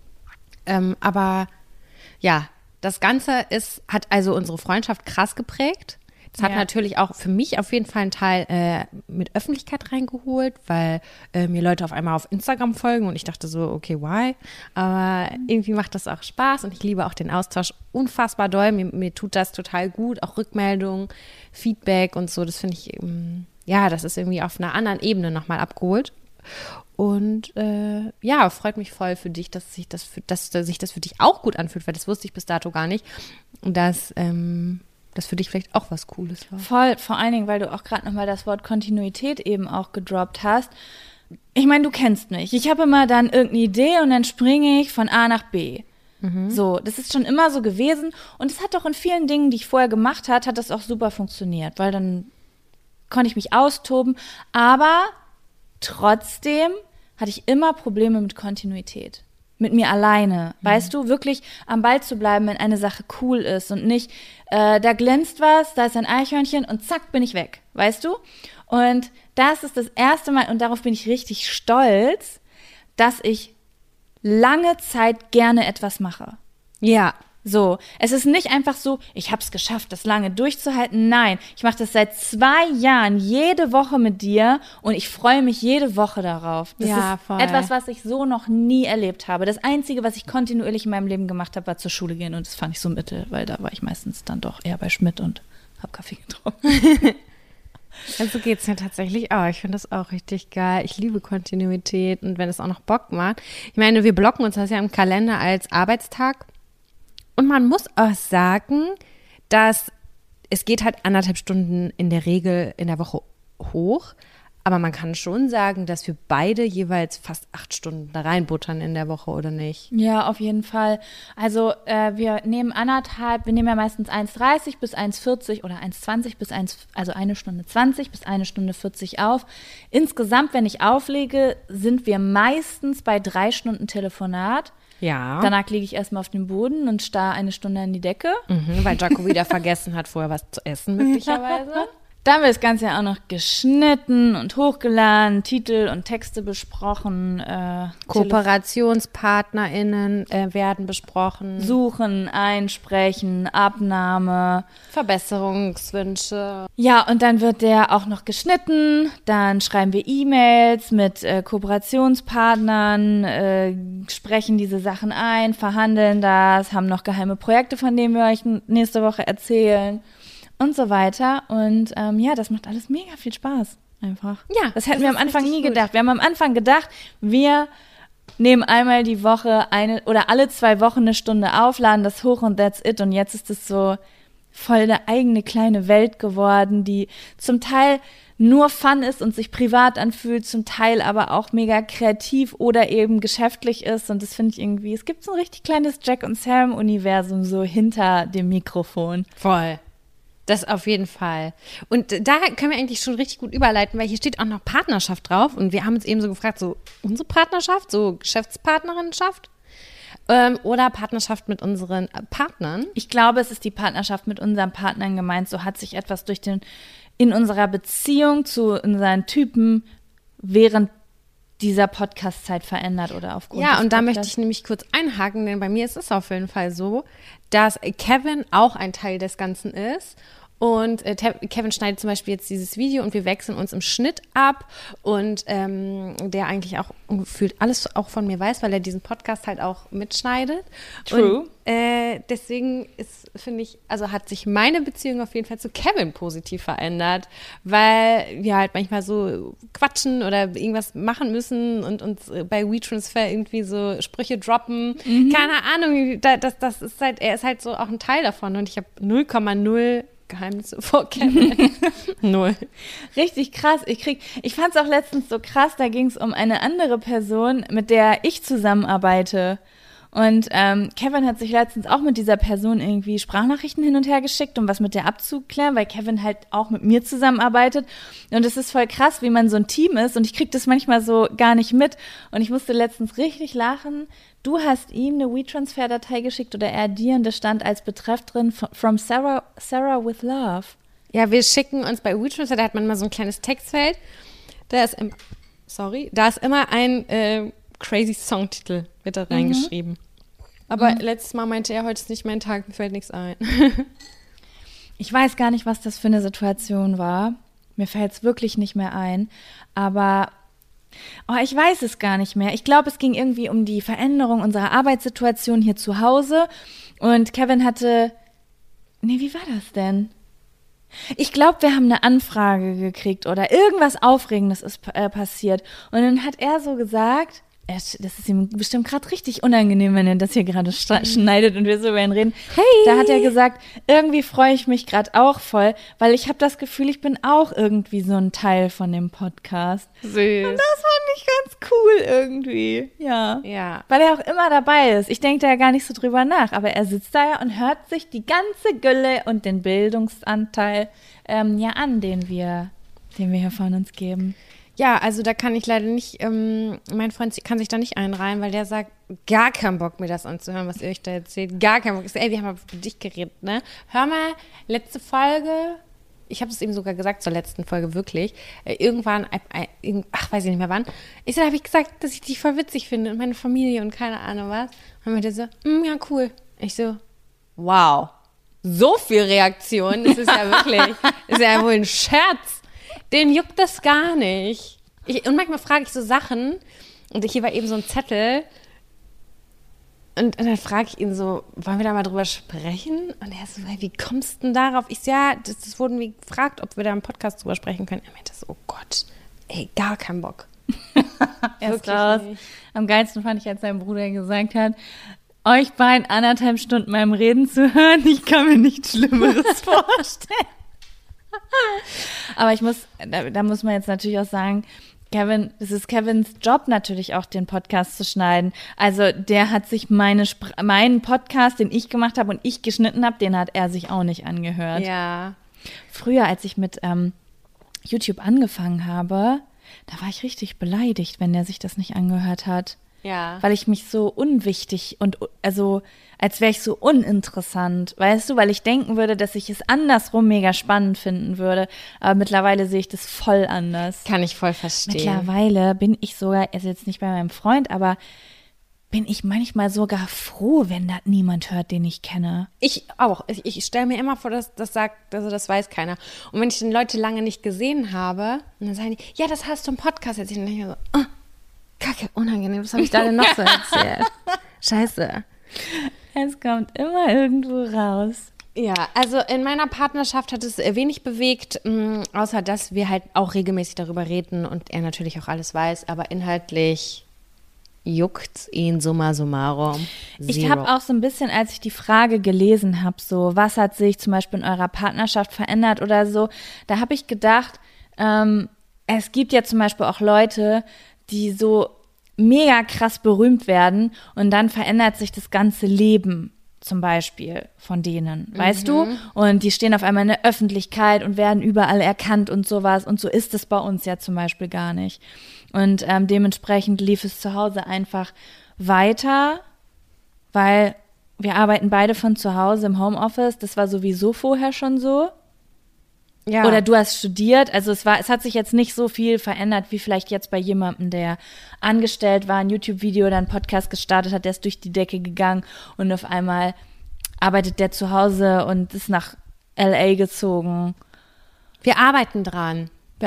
Aber ja, das Ganze hat also unsere Freundschaft krass geprägt. Das hat natürlich auch für mich auf jeden Fall einen Teil mit Öffentlichkeit reingeholt, weil mir Leute auf einmal auf Instagram folgen und ich dachte so, okay, why? Aber irgendwie macht das auch Spaß und ich liebe auch den Austausch unfassbar doll. Mir tut das total gut, auch Rückmeldungen, Feedback und so. Das finde ich, das ist irgendwie auf einer anderen Ebene nochmal abgeholt. Und freut mich voll für dich, dass sich das für dich auch gut anfühlt, weil das wusste ich bis dato gar nicht. Und dass das für dich vielleicht auch was Cooles war. Voll, vor allen Dingen, weil du auch gerade nochmal das Wort Kontinuität eben auch gedroppt hast. Ich meine, du kennst mich. Ich habe immer dann irgendeine Idee und dann springe ich von A nach B. So, das ist schon immer so gewesen. Und es hat doch in vielen Dingen, die ich vorher gemacht habe, hat das auch super funktioniert, weil dann konnte ich mich austoben. Aber trotzdem hatte ich immer Probleme mit Kontinuität. Mit mir alleine, weißt du, wirklich am Ball zu bleiben, wenn eine Sache cool ist und nicht, da glänzt was, da ist ein Eichhörnchen und zack, bin ich weg, weißt du? Und das ist das erste Mal, und darauf bin ich richtig stolz, dass ich lange Zeit gerne etwas mache. Ja. So, es ist nicht einfach so, ich habe es geschafft, das lange durchzuhalten. Nein, ich mache das seit 2 Jahren jede Woche mit dir und ich freue mich jede Woche darauf. Das ist voll. Etwas, was ich so noch nie erlebt habe. Das Einzige, was ich kontinuierlich in meinem Leben gemacht habe, war zur Schule gehen und das fand ich so mittel, weil da war ich meistens dann doch eher bei Schmidt und habe Kaffee getrunken. Also geht's mir tatsächlich auch. Ich finde das auch richtig geil. Ich liebe Kontinuität und wenn es auch noch Bock macht. Ich meine, wir blocken uns das ja im Kalender als Arbeitstag. Und man muss auch sagen, dass es geht halt 1,5 Stunden in der Regel in der Woche hoch. Aber man kann schon sagen, dass wir beide jeweils fast 8 Stunden da reinbuttern in der Woche, oder nicht? Ja, auf jeden Fall. Also wir nehmen ja meistens 1,30 bis 1,40 oder 1,20 bis 1 Stunde 20 bis 1 Stunde 40 auf. Insgesamt, wenn ich auflege, sind wir meistens bei 3 Stunden Telefonat. Ja. Danach liege ich erstmal auf dem Boden und starre 1 Stunde in die Decke. Weil Jaco wieder vergessen hat, vorher was zu essen, möglicherweise. Dann wird das Ganze ja auch noch geschnitten und hochgeladen, Titel und Texte besprochen. KooperationspartnerInnen werden besprochen. Suchen, Einsprechen, Abnahme. Verbesserungswünsche. Ja, und dann wird der auch noch geschnitten. Dann schreiben wir E-Mails mit Kooperationspartnern, sprechen diese Sachen ein, verhandeln das, haben noch geheime Projekte, von denen wir euch nächste Woche erzählen. Und so weiter. Und das macht alles mega viel Spaß. Einfach. Ja. Das hätten wir am Anfang nie gedacht. Wir haben am Anfang gedacht, wir nehmen einmal die Woche alle 2 Wochen 1 Stunde auf, laden das hoch und that's it. Und jetzt ist es so voll eine eigene kleine Welt geworden, die zum Teil nur Fun ist und sich privat anfühlt, zum Teil aber auch mega kreativ oder eben geschäftlich ist. Und das finde ich irgendwie, es gibt so ein richtig kleines Jack und Sam-Universum so hinter dem Mikrofon. Voll. Das auf jeden Fall. Und da können wir eigentlich schon richtig gut überleiten, weil hier steht auch noch Partnerschaft drauf. Und wir haben uns eben so gefragt, so unsere Partnerschaft, so Geschäftspartnerinnenschaft oder Partnerschaft mit unseren Partnern. Ich glaube, es ist die Partnerschaft mit unseren Partnern gemeint. So hat sich etwas in unserer Beziehung zu unseren Typen während dieser Podcast-Zeit verändert oder aufgrund Ja, und da möchte ich nämlich kurz einhaken, denn bei mir ist es auf jeden Fall so, dass Kevin auch ein Teil des Ganzen ist. Und Kevin schneidet zum Beispiel jetzt dieses Video und wir wechseln uns im Schnitt ab und der eigentlich auch gefühlt alles auch von mir weiß, weil er diesen Podcast halt auch mitschneidet. True. Und deswegen finde ich, also hat sich meine Beziehung auf jeden Fall zu Kevin positiv verändert, weil wir halt manchmal so quatschen oder irgendwas machen müssen und uns bei WeTransfer irgendwie so Sprüche droppen. Keine Ahnung, das ist halt, er ist halt so auch ein Teil davon und ich habe 0,0 Geheimnisse vor Kevin. 0. Richtig krass. Ich fand es auch letztens so krass, da ging es um eine andere Person, mit der ich zusammenarbeite. Und Kevin hat sich letztens auch mit dieser Person irgendwie Sprachnachrichten hin und her geschickt, um was mit der abzuklären, weil Kevin halt auch mit mir zusammenarbeitet. Und es ist voll krass, wie man so ein Team ist. Und ich kriege das manchmal so gar nicht mit. Und ich musste letztens richtig lachen. Du hast ihm eine WeTransfer-Datei geschickt oder er dir und da stand als Betreff drin from Sarah with Love. Ja, wir schicken uns bei WeTransfer, da hat man mal so ein kleines Textfeld. Da ist immer ein crazy Songtitel wird da reingeschrieben. Aber letztes Mal meinte er, heute ist nicht mein Tag, mir fällt nichts ein. Ich weiß gar nicht, was das für eine Situation war. Mir fällt es wirklich nicht mehr ein. Aber ich weiß es gar nicht mehr. Ich glaube, es ging irgendwie um die Veränderung unserer Arbeitssituation hier zu Hause. Und Kevin hatte... wie war das denn? Ich glaube, wir haben eine Anfrage gekriegt oder irgendwas Aufregendes ist passiert. Und dann hat er so gesagt... Das ist ihm bestimmt gerade richtig unangenehm, wenn er das hier gerade schneidet und wir so über ihn reden. Hey! Da hat er gesagt, irgendwie freue ich mich gerade auch voll, weil ich habe das Gefühl, ich bin auch irgendwie so ein Teil von dem Podcast. Süß. Und das fand ich ganz cool irgendwie. Ja. Weil er auch immer dabei ist. Ich denke da ja gar nicht so drüber nach, aber er sitzt da ja und hört sich die ganze Gülle und den Bildungsanteil an, den wir hier von uns geben. Ja, also da kann ich leider nicht, mein Freund kann sich da nicht einreihen, weil der sagt, gar keinen Bock, mir das anzuhören, was ihr euch da erzählt. Gar keinen Bock. Ich sag, wir haben aber für dich geredet, ne? Hör mal, letzte Folge, ich habe es ihm sogar gesagt zur letzten Folge, wirklich, irgendwann, weiß ich nicht mehr wann, da habe ich gesagt, dass ich dich voll witzig finde und meine Familie und keine Ahnung was. Und meinte so, ja, cool. Ich so, wow, so viel Reaktion, das ist ja wirklich, ist ja wohl ein Scherz. Den juckt das gar nicht. Und manchmal frage ich so Sachen und hier war eben so ein Zettel und dann frage ich ihn so, wollen wir da mal drüber sprechen? Und er so, wie kommst du denn darauf? Ich so, ja, das wurden wir gefragt, ob wir da im Podcast drüber sprechen können. Er meinte so, oh Gott, gar keinen Bock. Erst raus. Nicht. Am geilsten fand ich, als sein Bruder gesagt hat, euch beiden 1,5 Stunden meinem Reden zu hören, ich kann mir nichts Schlimmeres vorstellen. Aber da muss man jetzt natürlich auch sagen, es ist Kevins Job natürlich auch, den Podcast zu schneiden. Also der hat sich meinen Podcast, den ich gemacht habe und ich geschnitten habe, den hat er sich auch nicht angehört. Ja. Früher, als ich mit YouTube angefangen habe, da war ich richtig beleidigt, wenn der sich das nicht angehört hat. Ja. Weil ich mich so unwichtig und also als wäre ich so uninteressant, weißt du, weil ich denken würde, dass ich es andersrum mega spannend finden würde. Aber mittlerweile sehe ich das voll anders. Kann ich voll verstehen. Mittlerweile bin ich sogar, also jetzt nicht bei meinem Freund, aber bin ich manchmal sogar froh, wenn das niemand hört, den ich kenne. Ich auch. Ich stelle mir immer vor, das weiß keiner. Und wenn ich den Leute lange nicht gesehen habe, und dann sagen die, ja, das hast du im Podcast erzählt. Und dann denke ich so, Kacke, unangenehm, was habe ich da denn noch so erzählt? Scheiße. Es kommt immer irgendwo raus. Ja, also in meiner Partnerschaft hat es wenig bewegt, außer dass wir halt auch regelmäßig darüber reden und er natürlich auch alles weiß, aber inhaltlich juckt's ihn summa summarum. Ich habe auch so ein bisschen, als ich die Frage gelesen habe, so, was hat sich zum Beispiel in eurer Partnerschaft verändert oder so, da habe ich gedacht, es gibt ja zum Beispiel auch Leute, die so mega krass berühmt werden und dann verändert sich das ganze Leben zum Beispiel von denen, weißt du? Und die stehen auf einmal in der Öffentlichkeit und werden überall erkannt und sowas und so ist es bei uns ja zum Beispiel gar nicht. Und dementsprechend lief es zu Hause einfach weiter, weil wir arbeiten beide von zu Hause im Homeoffice, das war sowieso vorher schon so. Ja. Oder du hast studiert, also es hat sich jetzt nicht so viel verändert, wie vielleicht jetzt bei jemandem, der angestellt war, ein YouTube-Video oder einen Podcast gestartet hat, der ist durch die Decke gegangen und auf einmal arbeitet der zu Hause und ist nach LA gezogen. Wir arbeiten dran,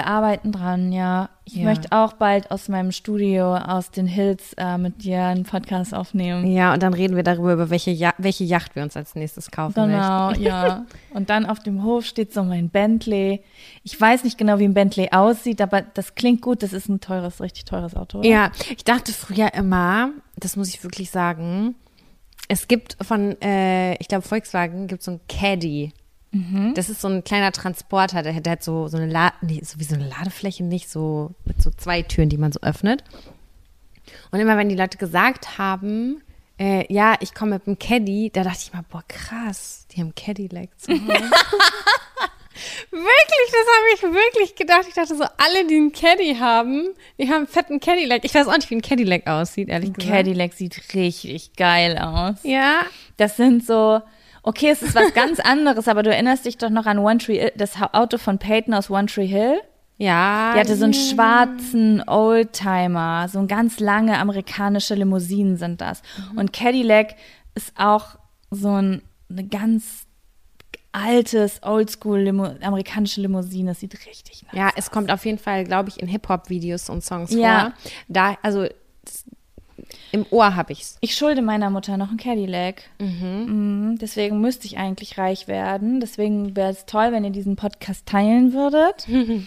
ja. Ich möchte auch bald aus meinem Studio, aus den Hills mit dir einen Podcast aufnehmen. Ja, und dann reden wir darüber, über welche Yacht wir uns als nächstes kaufen möchten. Genau, ja. Und dann auf dem Hof steht so mein Bentley. Ich weiß nicht genau, wie ein Bentley aussieht, aber das klingt gut. Das ist ein richtig teures Auto, oder? Ja, ich dachte früher immer, das muss ich wirklich sagen, es gibt von, ich glaube Volkswagen, gibt so ein Caddy. Das ist so ein kleiner Transporter, der hat so eine Ladefläche, nicht so mit so 2 Türen, die man so öffnet. Und immer wenn die Leute gesagt haben, ja, ich komme mit dem Caddy, da dachte ich mal, boah, krass, die haben Cadillac zu Hause. Wirklich, das habe ich wirklich gedacht. Ich dachte so, alle, die einen Caddy haben, die haben einen fetten Cadillac. Ich weiß auch nicht, wie ein Cadillac aussieht, ehrlich gesagt. Ein Cadillac sieht richtig geil aus. Ja. Das sind so, okay, es ist was ganz anderes, aber du erinnerst dich doch noch an One Tree, das Auto von Peyton aus One Tree Hill? Ja. Die hatte so einen schwarzen Oldtimer, so ein ganz lange amerikanische Limousinen sind das. Und Cadillac ist auch so eine ganz altes, oldschool amerikanische Limousine. Das sieht richtig nice aus. Ja, es kommt auf jeden Fall, glaube ich, in Hip-Hop-Videos und Songs vor. Da, also im Ohr habe ich's. Ich schulde meiner Mutter noch einen Cadillac. Deswegen müsste ich eigentlich reich werden. Deswegen wäre es toll, wenn ihr diesen Podcast teilen würdet.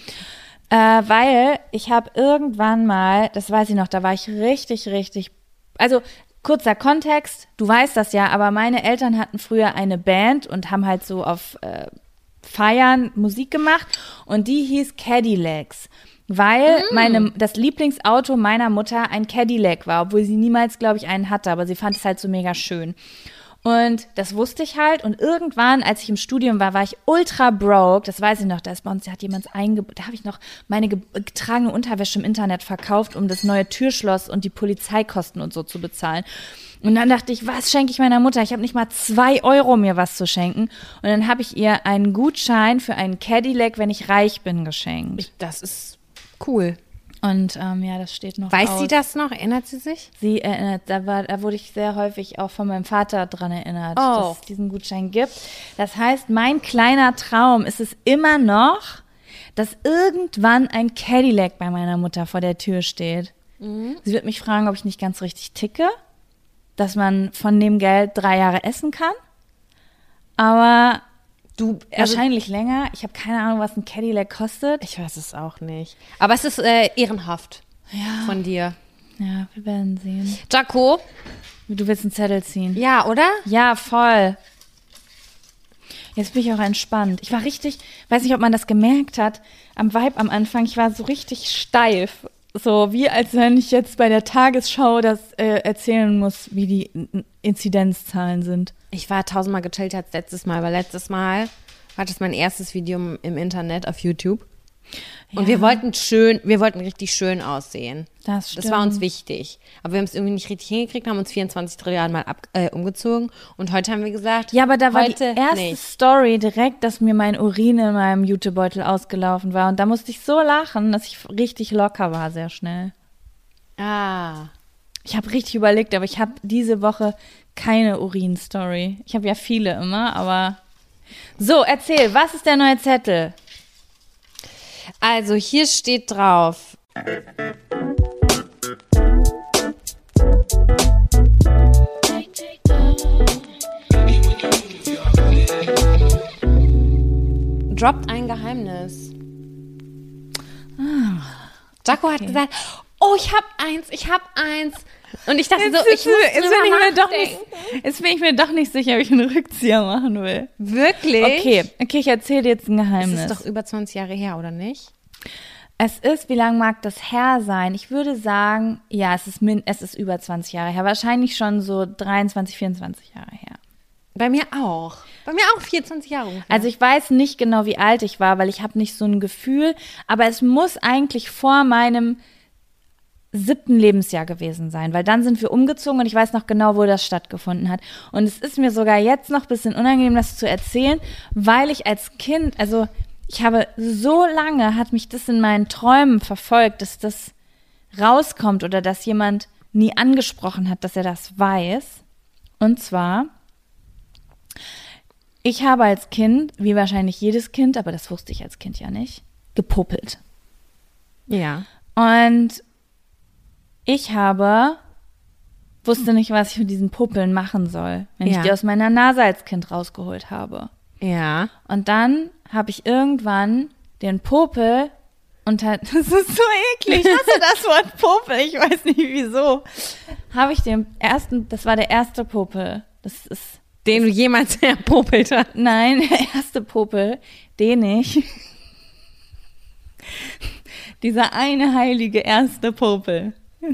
Weil ich habe irgendwann mal, das weiß ich noch, da war ich richtig, also kurzer Kontext, du weißt das ja, aber meine Eltern hatten früher eine Band und haben halt so auf Feiern Musik gemacht und die hieß Cadillacs, weil das Lieblingsauto meiner Mutter ein Cadillac war, obwohl sie niemals, glaube ich, einen hatte, aber sie fand es halt so mega schön. Und das wusste ich halt. Und irgendwann, als ich im Studium war ich ultra broke. Das weiß ich noch. Da ist bei uns, da habe ich noch meine getragene Unterwäsche im Internet verkauft, um das neue Türschloss und die Polizeikosten und so zu bezahlen. Und dann dachte ich, was schenke ich meiner Mutter? Ich habe nicht mal 2 Euro, mir was zu schenken. Und dann habe ich ihr einen Gutschein für einen Cadillac, wenn ich reich bin, geschenkt. Das ist cool. Und ja, das steht noch Weiß sie das noch? Erinnert sie sich? Sie erinnert, da wurde ich sehr häufig auch von meinem Vater dran erinnert, dass es diesen Gutschein gibt. Das heißt, mein kleiner Traum ist es immer noch, dass irgendwann ein Cadillac bei meiner Mutter vor der Tür steht. Sie wird mich fragen, ob ich nicht ganz richtig ticke, dass man von dem Geld 3 Jahre essen kann. Aber wahrscheinlich länger. Ich habe keine Ahnung, was ein Cadillac kostet. Ich weiß es auch nicht. Aber es ist ehrenhaft von dir. Ja, wir werden sehen. Jaco. Du willst einen Zettel ziehen. Ja, oder? Ja, voll. Jetzt bin ich auch entspannt. Ich war richtig, weiß nicht, ob man das gemerkt hat, am Vibe am Anfang, ich war so richtig steif. So wie als wenn ich jetzt bei der Tagesschau das erzählen muss, wie die Inzidenzzahlen sind. Ich war 1000-mal gechillter als letztes Mal, weil letztes Mal war das mein erstes Video im Internet auf YouTube. Und wir wollten richtig schön aussehen. Das stimmt. Das war uns wichtig. Aber wir haben es irgendwie nicht richtig hingekriegt, haben uns 24 Jahre mal umgezogen. Und heute haben wir gesagt, ja, aber da war die erste nicht. Story direkt, dass mir mein Urin in meinem Jutebeutel ausgelaufen war. Und da musste ich so lachen, dass ich richtig locker war sehr schnell. Ah. Ich habe richtig überlegt, aber ich habe diese Woche keine Urin-Story. Ich habe ja viele immer, aber... So, erzähl, was ist der neue Zettel? Also, hier steht drauf. Droppt ein Geheimnis. Jaco hat gesagt, oh, ich hab eins. Und ich dachte jetzt bin ich mir doch nicht sicher, ob ich einen Rückzieher machen will. Wirklich? Okay, ich erzähle dir jetzt ein Geheimnis. Das ist doch über 20 Jahre her, oder nicht? Es ist, wie lange mag das her sein? Ich würde sagen, ja, es ist über 20 Jahre her. Wahrscheinlich schon so 23, 24 Jahre her. Bei mir auch. 24 Jahre ungefähr. Also ich weiß nicht genau, wie alt ich war, weil ich habe nicht so ein Gefühl. Aber es muss eigentlich vor meinem 7. Lebensjahr gewesen sein, weil dann sind wir umgezogen und ich weiß noch genau, wo das stattgefunden hat. Und es ist mir sogar jetzt noch ein bisschen unangenehm, das zu erzählen, weil ich als Kind, also ich habe so lange, hat mich das in meinen Träumen verfolgt, dass das rauskommt oder dass jemand nie angesprochen hat, dass er das weiß. Und zwar, ich habe als Kind, wie wahrscheinlich jedes Kind, aber das wusste ich als Kind ja nicht, gepuppelt. Ja. Und ich wusste nicht, was ich mit diesen Puppeln machen soll, wenn ich die aus meiner Nase als Kind rausgeholt habe. Ja. Und dann habe ich irgendwann den Popel das ist so eklig, hast du das Wort Popel? Ich weiß nicht wieso. Das war der erste Popel. Das ist Den du jemals erpopelt hast? Nein, der erste Popel, den ich... Dieser eine heilige erste Popel.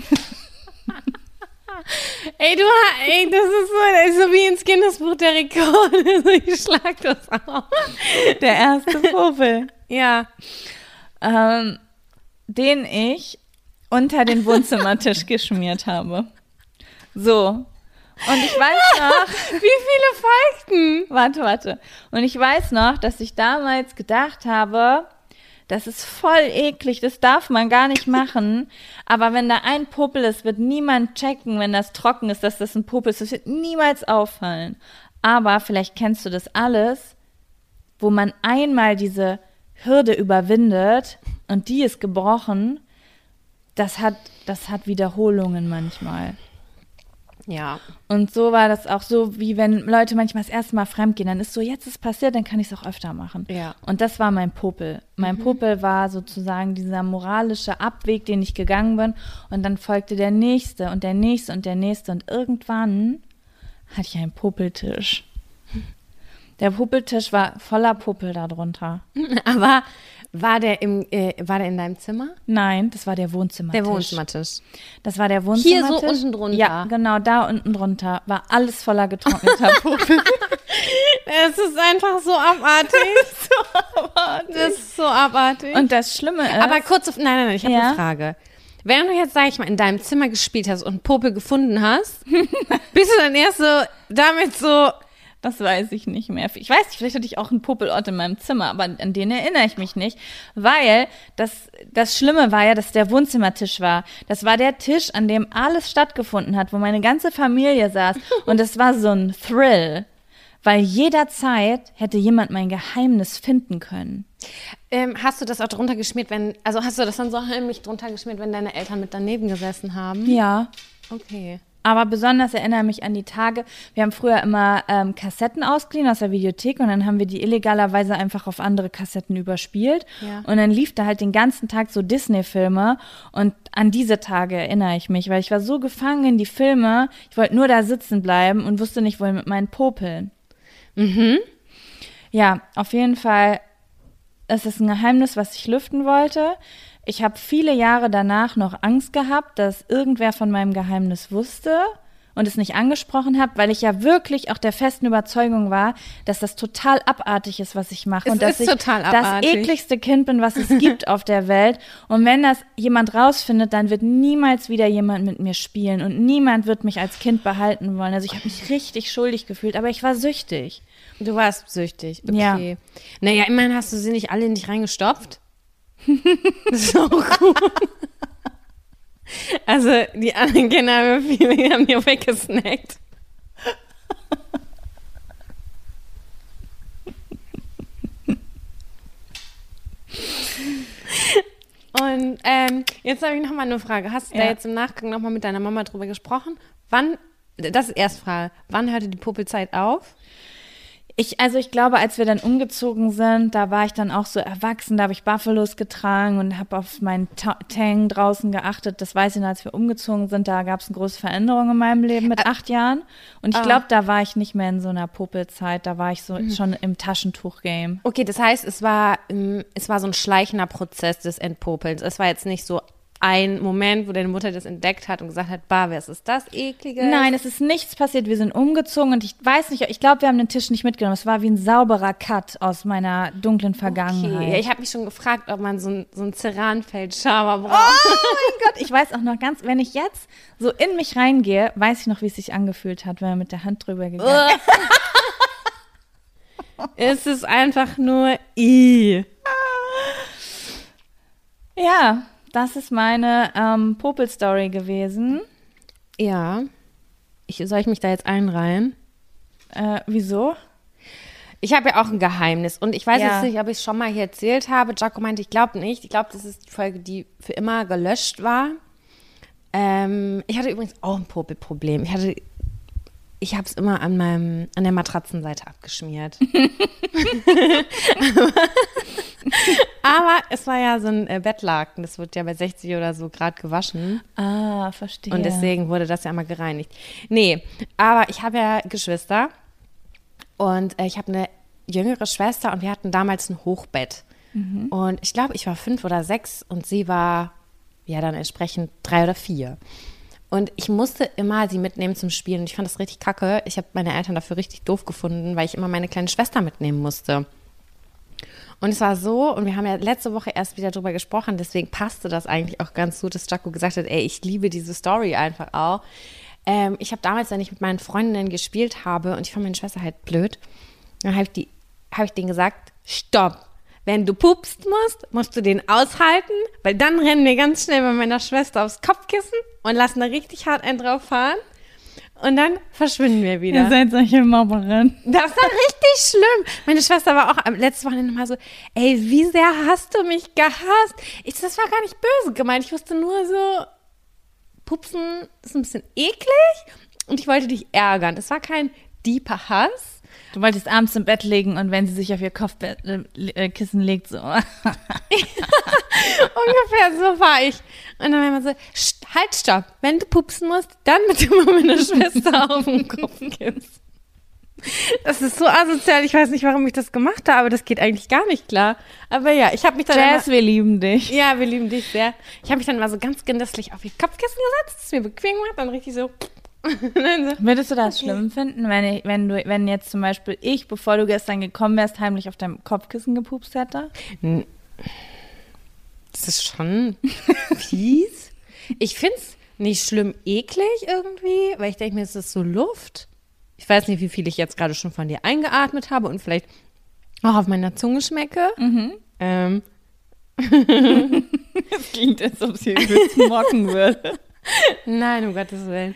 Ey, das ist so wie ins Guinness-Buch der Rekorde. Ich schlag das auf. Der erste Popel. Ja. Den ich unter den Wohnzimmertisch geschmiert habe. So. Und ich weiß noch... Wie viele folgten? Warte. Und ich weiß noch, dass ich damals gedacht habe... Das ist voll eklig, das darf man gar nicht machen. Aber wenn da ein Popel ist, wird niemand checken, wenn das trocken ist, dass das ein Popel ist. Das wird niemals auffallen. Aber vielleicht kennst du das alles, wo man einmal diese Hürde überwindet und die ist gebrochen. Das hat Wiederholungen manchmal. Ja. Und so war das auch so, wie wenn Leute manchmal das erste Mal fremdgehen, dann ist so, jetzt ist passiert, dann kann ich es auch öfter machen. Ja. Und das war mein Popel. Mein Popel war sozusagen dieser moralische Abweg, den ich gegangen bin. Und dann folgte der nächste und der nächste und der nächste. Und irgendwann hatte ich einen Popeltisch. Der Popeltisch war voller Popel darunter. Aber war der in deinem Zimmer? Nein, das war der Wohnzimmertisch. Der Wohnzimmertisch. Das war der Wohnzimmertisch. Hier so unten drunter? Ja, genau, da unten drunter war alles voller getrockneter Popel. Es ist einfach so abartig. Das ist so abartig. Und das Schlimme ist... Aber nein, ich habe eine Frage. Wenn du jetzt, sag ich mal, in deinem Zimmer gespielt hast und Popel gefunden hast, bist du dann erst so damit so... Das weiß ich nicht mehr. Ich weiß nicht, vielleicht hatte ich auch einen Popelort in meinem Zimmer, aber an den erinnere ich mich nicht, weil das Schlimme war ja, dass der Wohnzimmertisch war. Das war der Tisch, an dem alles stattgefunden hat, wo meine ganze Familie saß. Und es war so ein Thrill, weil jederzeit hätte jemand mein Geheimnis finden können. Hast du das auch drunter geschmiert, hast du das dann so heimlich drunter geschmiert, wenn deine Eltern mit daneben gesessen haben? Ja. Okay. Aber besonders erinnere mich an die Tage, wir haben früher immer Kassetten ausgeliehen aus der Videothek und dann haben wir die illegalerweise einfach auf andere Kassetten überspielt. Ja. Und dann lief da halt den ganzen Tag so Disney-Filme und an diese Tage erinnere ich mich, weil ich war so gefangen in die Filme, ich wollte nur da sitzen bleiben und wusste nicht, wohin mit meinen Popeln. Mhm. Ja, auf jeden Fall ist es ein Geheimnis, was ich lüften wollte. Ich habe viele Jahre danach noch Angst gehabt, dass irgendwer von meinem Geheimnis wusste und es nicht angesprochen habe, weil ich ja wirklich auch der festen Überzeugung war, dass das total abartig ist, was ich mache. Und dass ich das ekligste Kind bin, was es gibt auf der Welt. Und wenn das jemand rausfindet, dann wird niemals wieder jemand mit mir spielen und niemand wird mich als Kind behalten wollen. Also ich habe mich richtig schuldig gefühlt, aber ich war süchtig. Du warst süchtig, okay. Ja. Naja, immerhin hast du sie nicht alle in dich reingestopft. Das ist auch gut. Also die anderen Kinder haben hier weggesnackt. Und jetzt habe ich noch mal eine Frage. Hast du da jetzt im Nachgang noch mal mit deiner Mama drüber gesprochen? Das ist erst Frage, wann hörte die Popelzeit auf? Ich glaube, als wir dann umgezogen sind, da war ich dann auch so erwachsen, da habe ich Buffalos getragen und habe auf meinen Tang draußen geachtet. Das weiß ich noch, als wir umgezogen sind, da gab es eine große Veränderung in meinem Leben mit 8 Jahren. Und ich glaube, da war ich nicht mehr in so einer Popelzeit, da war ich so schon im Taschentuch-Game. Okay, das heißt, es war so ein schleichender Prozess des Entpopelns. Es war jetzt nicht so ein Moment, wo deine Mutter das entdeckt hat und gesagt hat, was ist das Ekliges? Nein, es ist nichts passiert. Wir sind umgezogen und ich weiß nicht, ich glaube, wir haben den Tisch nicht mitgenommen. Es war wie ein sauberer Cut aus meiner dunklen Vergangenheit. Okay. Ja, ich habe mich schon gefragt, ob man so ein Ceranfeld-Schaber braucht. Oh mein Gott, ich weiß auch noch wenn ich jetzt so in mich reingehe, weiß ich noch, wie es sich angefühlt hat, wenn man mit der Hand drüber gegangen ist. Es ist einfach nur Ja. Das ist meine Popel-Story gewesen. Ja. Soll ich mich da jetzt einreihen? Wieso? Ich habe ja auch ein Geheimnis und ich weiß jetzt nicht, ob ich es schon mal hier erzählt habe. Jaco meinte, ich glaube nicht. Ich glaube, das ist die Folge, die für immer gelöscht war. Ich hatte übrigens auch ein Popelproblem. Ich habe es immer an der Matratzenseite abgeschmiert. Aber es war ja so ein Bettlaken. Das wird ja bei 60 oder so Grad gewaschen. Ah, verstehe. Und deswegen wurde das ja immer gereinigt. Nee, aber ich habe ja Geschwister. Und ich habe eine jüngere Schwester und wir hatten damals ein Hochbett. Und ich glaube, ich war 5 oder 6 und sie war ja dann entsprechend 3 oder 4. Und ich musste immer sie mitnehmen zum Spielen. Und ich fand das richtig kacke. Ich habe meine Eltern dafür richtig doof gefunden, weil ich immer meine kleine Schwester mitnehmen musste. Und es war so, und wir haben ja letzte Woche erst wieder drüber gesprochen, deswegen passte das eigentlich auch ganz gut, dass Jaco gesagt hat, ey, ich liebe diese Story einfach auch. Ich habe damals, wenn ich mit meinen Freundinnen gespielt habe und ich fand meine Schwester halt blöd, dann habe ich denen gesagt, stopp. Wenn du pupst musst du den aushalten, weil dann rennen wir ganz schnell bei meiner Schwester aufs Kopfkissen und lassen da richtig hart einen drauf fahren und dann verschwinden wir wieder. Ihr seid solche Mobberin. Das war richtig schlimm. Meine Schwester war auch letztes Wochenende mal so, ey, wie sehr hast du mich gehasst? Das war gar nicht böse gemeint. Ich wusste nur so, Pupsen ist ein bisschen eklig und ich wollte dich ärgern. Es war kein deeper Hass. Du wolltest abends im Bett legen und wenn sie sich auf ihr Kopfkissen legt, so. Ungefähr so war ich. Und dann war immer so, halt, stopp. Wenn du pupsen musst, dann bitte mal meine Schwester auf den Kopfkissen. Das ist so asozial. Ich weiß nicht, warum ich das gemacht habe, aber das geht eigentlich gar nicht klar. Aber ja, ich habe mich dann Jazz, wir lieben dich. Ja, wir lieben dich sehr. Ich habe mich dann mal so ganz genüsslich auf ihr Kopfkissen gesetzt, es mir bequem gemacht, dann richtig so. Würdest du das schlimm finden, wenn jetzt zum Beispiel ich, bevor du gestern gekommen wärst, heimlich auf deinem Kopfkissen gepupst hätte? Das ist schon fies. Ich finde es nicht schlimm eklig irgendwie, weil ich denke mir, es ist so Luft. Ich weiß nicht, wie viel ich jetzt gerade schon von dir eingeatmet habe und vielleicht auch auf meiner Zunge schmecke. Das klingt, als ob sie übelst mocken würde. Nein, um Gottes Willen.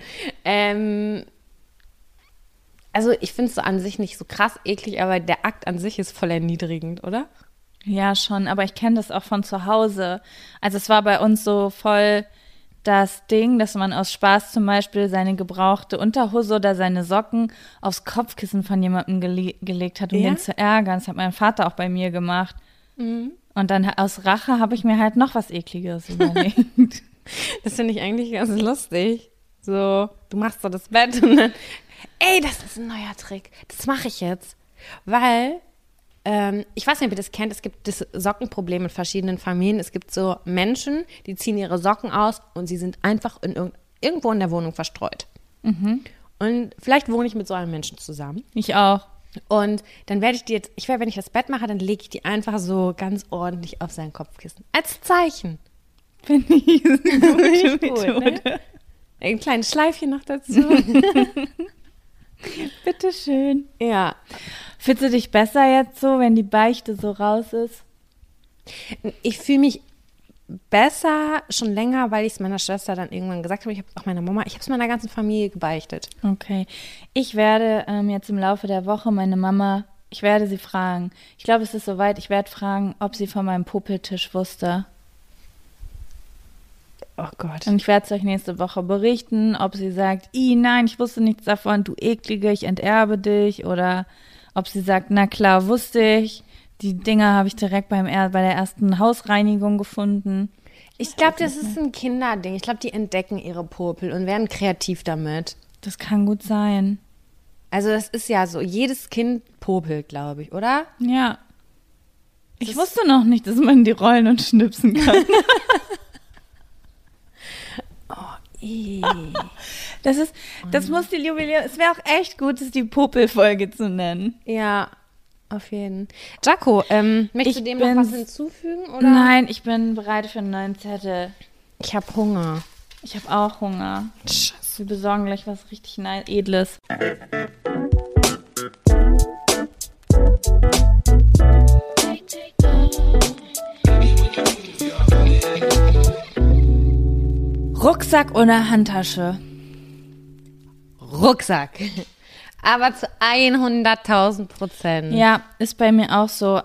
Also ich finde es so an sich nicht so krass eklig, aber der Akt an sich ist voll erniedrigend, oder? Ja, schon, aber ich kenne das auch von zu Hause. Also es war bei uns so voll das Ding, dass man aus Spaß zum Beispiel seine gebrauchte Unterhose oder seine Socken aufs Kopfkissen von jemandem gelegt hat, um den zu ärgern. Das hat mein Vater auch bei mir gemacht. Und dann aus Rache habe ich mir halt noch was Ekligeres überlegt. Das finde ich eigentlich ganz lustig. So, du machst so das Bett und dann, ey, das ist ein neuer Trick. Das mache ich jetzt. Weil, ich weiß nicht, ob ihr das kennt, es gibt das Sockenproblem in verschiedenen Familien. Es gibt so Menschen, die ziehen ihre Socken aus und sie sind einfach irgendwo in der Wohnung verstreut. Und vielleicht wohne ich mit so einem Menschen zusammen. Ich auch. Und dann werde ich die jetzt, wenn ich das Bett mache, dann lege ich die einfach so ganz ordentlich auf sein Kopfkissen. Als Zeichen. Finde ich eine gute Methode. Ne? Ein kleines Schleifchen noch dazu. Bitteschön. Ja. Fühlst du dich besser jetzt so, wenn die Beichte so raus ist? Ich fühle mich besser schon länger, weil ich es meiner Schwester dann irgendwann gesagt habe. Ich habe es auch meiner Mama, ich habe es meiner ganzen Familie gebeichtet. Okay. Ich werde jetzt im Laufe der Woche meine Mama, ich werde sie fragen. Ich glaube, es ist soweit, ich werde fragen, ob sie von meinem Popeltisch wusste. Oh Gott. Und ich werde es euch nächste Woche berichten, ob sie sagt, nein, ich wusste nichts davon, du Eklige, ich enterbe dich. Oder ob sie sagt, na klar, wusste ich. Die Dinger habe ich direkt bei der ersten Hausreinigung gefunden. Ich glaube, das ist ein Kinderding. Ich glaube, die entdecken ihre Popel und werden kreativ damit. Das kann gut sein. Also das ist ja so, jedes Kind popelt, glaube ich, oder? Ja. Ich wusste noch nicht, dass man die rollen und schnipsen kann. Das muss die Jubiläum. Es wäre auch echt gut, es die Popel-Folge zu nennen. Ja, auf jeden Fall. Jaco, möchtest du dem noch was hinzufügen? Oder? Nein, ich bin bereit für einen neuen Zettel. Ich habe Hunger. Ich habe auch Hunger. Scheiße. Wir besorgen gleich was richtig Edles. Rucksack oder Handtasche? Rucksack. Aber zu 100.000%. Ja, ist bei mir auch so.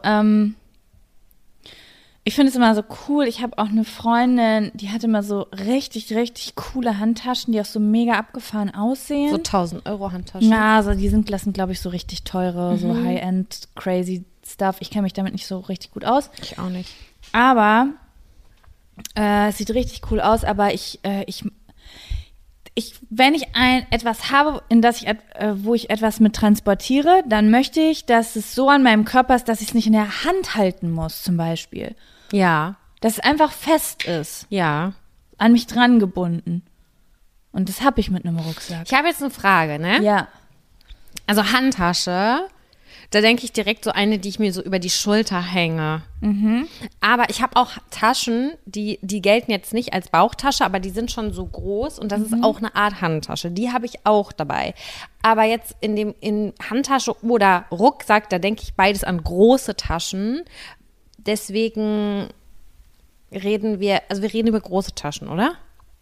Ich finde es immer so cool. Ich habe auch eine Freundin, die hat immer so richtig, richtig coole Handtaschen, die auch so mega abgefahren aussehen. So 1.000 € Handtaschen? Ja, also die sind glaube ich, so richtig teure, so High-End, crazy Stuff. Ich kenne mich damit nicht so richtig gut aus. Ich auch nicht. Aber es sieht richtig cool aus, aber ich wenn ich etwas habe, wo ich etwas mit transportiere, dann möchte ich, dass es so an meinem Körper ist, dass ich es nicht in der Hand halten muss, zum Beispiel. Ja. Dass es einfach fest ist. Ja. An mich dran gebunden. Und das habe ich mit einem Rucksack. Ich habe jetzt eine Frage, ne? Ja. Also Handtasche, da denke ich direkt so eine, die ich mir so über die Schulter hänge. Mhm. Aber ich habe auch Taschen, die gelten jetzt nicht als Bauchtasche, aber die sind schon so groß und das ist auch eine Art Handtasche. Die habe ich auch dabei. Aber jetzt in Handtasche oder Rucksack, da denke ich beides an große Taschen. Deswegen reden wir über große Taschen, oder?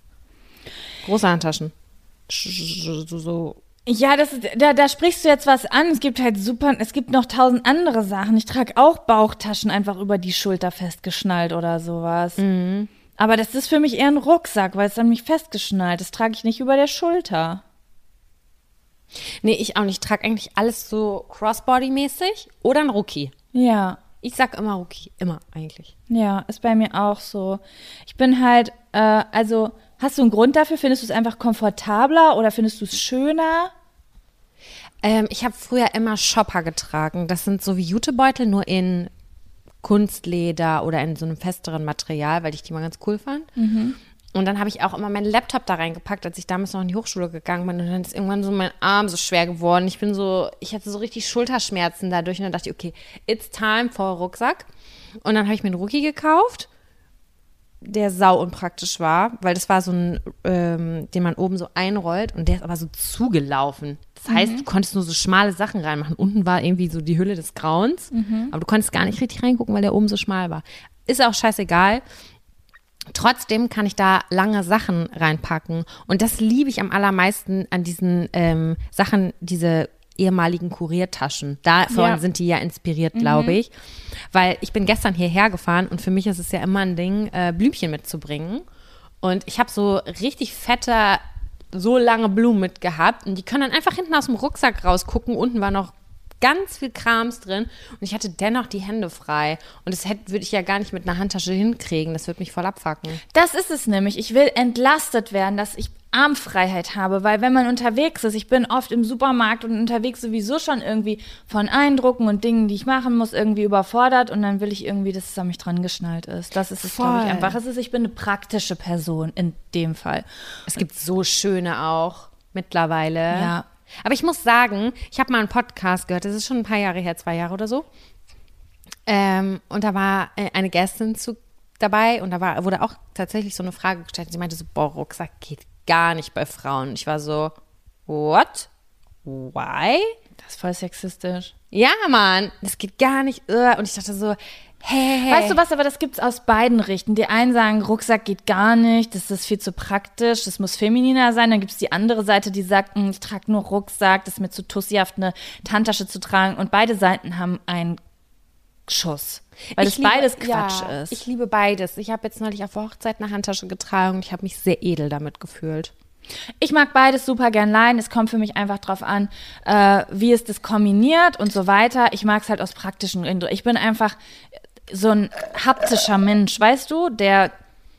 Große Handtaschen. So. Ja, da sprichst du jetzt was an. Es gibt noch 1000 andere Sachen. Ich trage auch Bauchtaschen einfach über die Schulter festgeschnallt oder sowas. Mhm. Aber das ist für mich eher ein Rucksack, weil es an mich festgeschnallt. Das trage ich nicht über der Schulter. Nee, ich auch nicht. Ich trage eigentlich alles so Crossbody-mäßig oder ein Rucki. Ja. Ich sag immer Rucki. Immer eigentlich. Ja, ist bei mir auch so. Ich bin halt, hast du einen Grund dafür? Findest du es einfach komfortabler oder findest du es schöner? Ich habe früher immer Shopper getragen. Das sind so wie Jutebeutel, nur in Kunstleder oder in so einem festeren Material, weil ich die mal ganz cool fand. Mhm. Und dann habe ich auch immer meinen Laptop da reingepackt, als ich damals noch in die Hochschule gegangen bin. Und dann ist irgendwann so mein Arm so schwer geworden. Ich hatte so richtig Schulterschmerzen dadurch. Und dann dachte ich, okay, it's time for Rucksack. Und dann habe ich mir einen Rucki gekauft, der sau unpraktisch war, weil das war so ein, den man oben so einrollt und der ist aber so zugelaufen. Das heißt, du konntest nur so schmale Sachen reinmachen. Unten war irgendwie so die Hülle des Grauens, aber du konntest gar nicht richtig reingucken, weil der oben so schmal war. Ist auch scheißegal. Trotzdem kann ich da lange Sachen reinpacken und das liebe ich am allermeisten an diesen Sachen, diese ehemaligen Kuriertaschen. Davon sind die ja inspiriert, glaube ich. Weil ich bin gestern hierher gefahren und für mich ist es ja immer ein Ding, Blümchen mitzubringen. Und ich habe so richtig fette, so lange Blumen mitgehabt und die können dann einfach hinten aus dem Rucksack rausgucken. Unten war noch ganz viel Krams drin und ich hatte dennoch die Hände frei. Und das würde ich ja gar nicht mit einer Handtasche hinkriegen. Das würde mich voll abfacken. Das ist es nämlich. Ich will entlastet werden, dass ich Armfreiheit habe, weil wenn man unterwegs ist, ich bin oft im Supermarkt und unterwegs sowieso schon irgendwie von Eindrucken und Dingen, die ich machen muss, irgendwie überfordert und dann will ich irgendwie, dass es an mich dran geschnallt ist. Das ist es, glaube ich, einfach. Ich bin eine praktische Person in dem Fall. Es gibt so schöne auch mittlerweile. Ja. Aber ich muss sagen, ich habe mal einen Podcast gehört, das ist schon ein paar Jahre her, 2 Jahre oder so. Und da war eine Gästin dabei und da wurde auch tatsächlich so eine Frage gestellt. Sie meinte so, boah, Rucksack geht gar nicht bei Frauen. Ich war so, what? Why? Das ist voll sexistisch. Ja, Mann, das geht gar nicht. Und ich dachte so, hey. Weißt du was, aber das gibt's aus beiden Richten. Die einen sagen, Rucksack geht gar nicht, das ist viel zu praktisch, das muss femininer sein. Dann gibt's die andere Seite, die sagt, ich trage nur Rucksack, das ist mir zu tussihaft, eine Handtasche zu tragen. Und beide Seiten haben einen Schuss. Weil das beides Quatsch ist. Ich liebe beides. Ich habe jetzt neulich auf der Hochzeit eine Handtasche getragen und ich habe mich sehr edel damit gefühlt. Ich mag beides super gern leihen. Es kommt für mich einfach drauf an, wie es das kombiniert und so weiter. Ich mag es halt aus praktischen Gründen. Ich bin einfach so ein haptischer Mensch, weißt du, der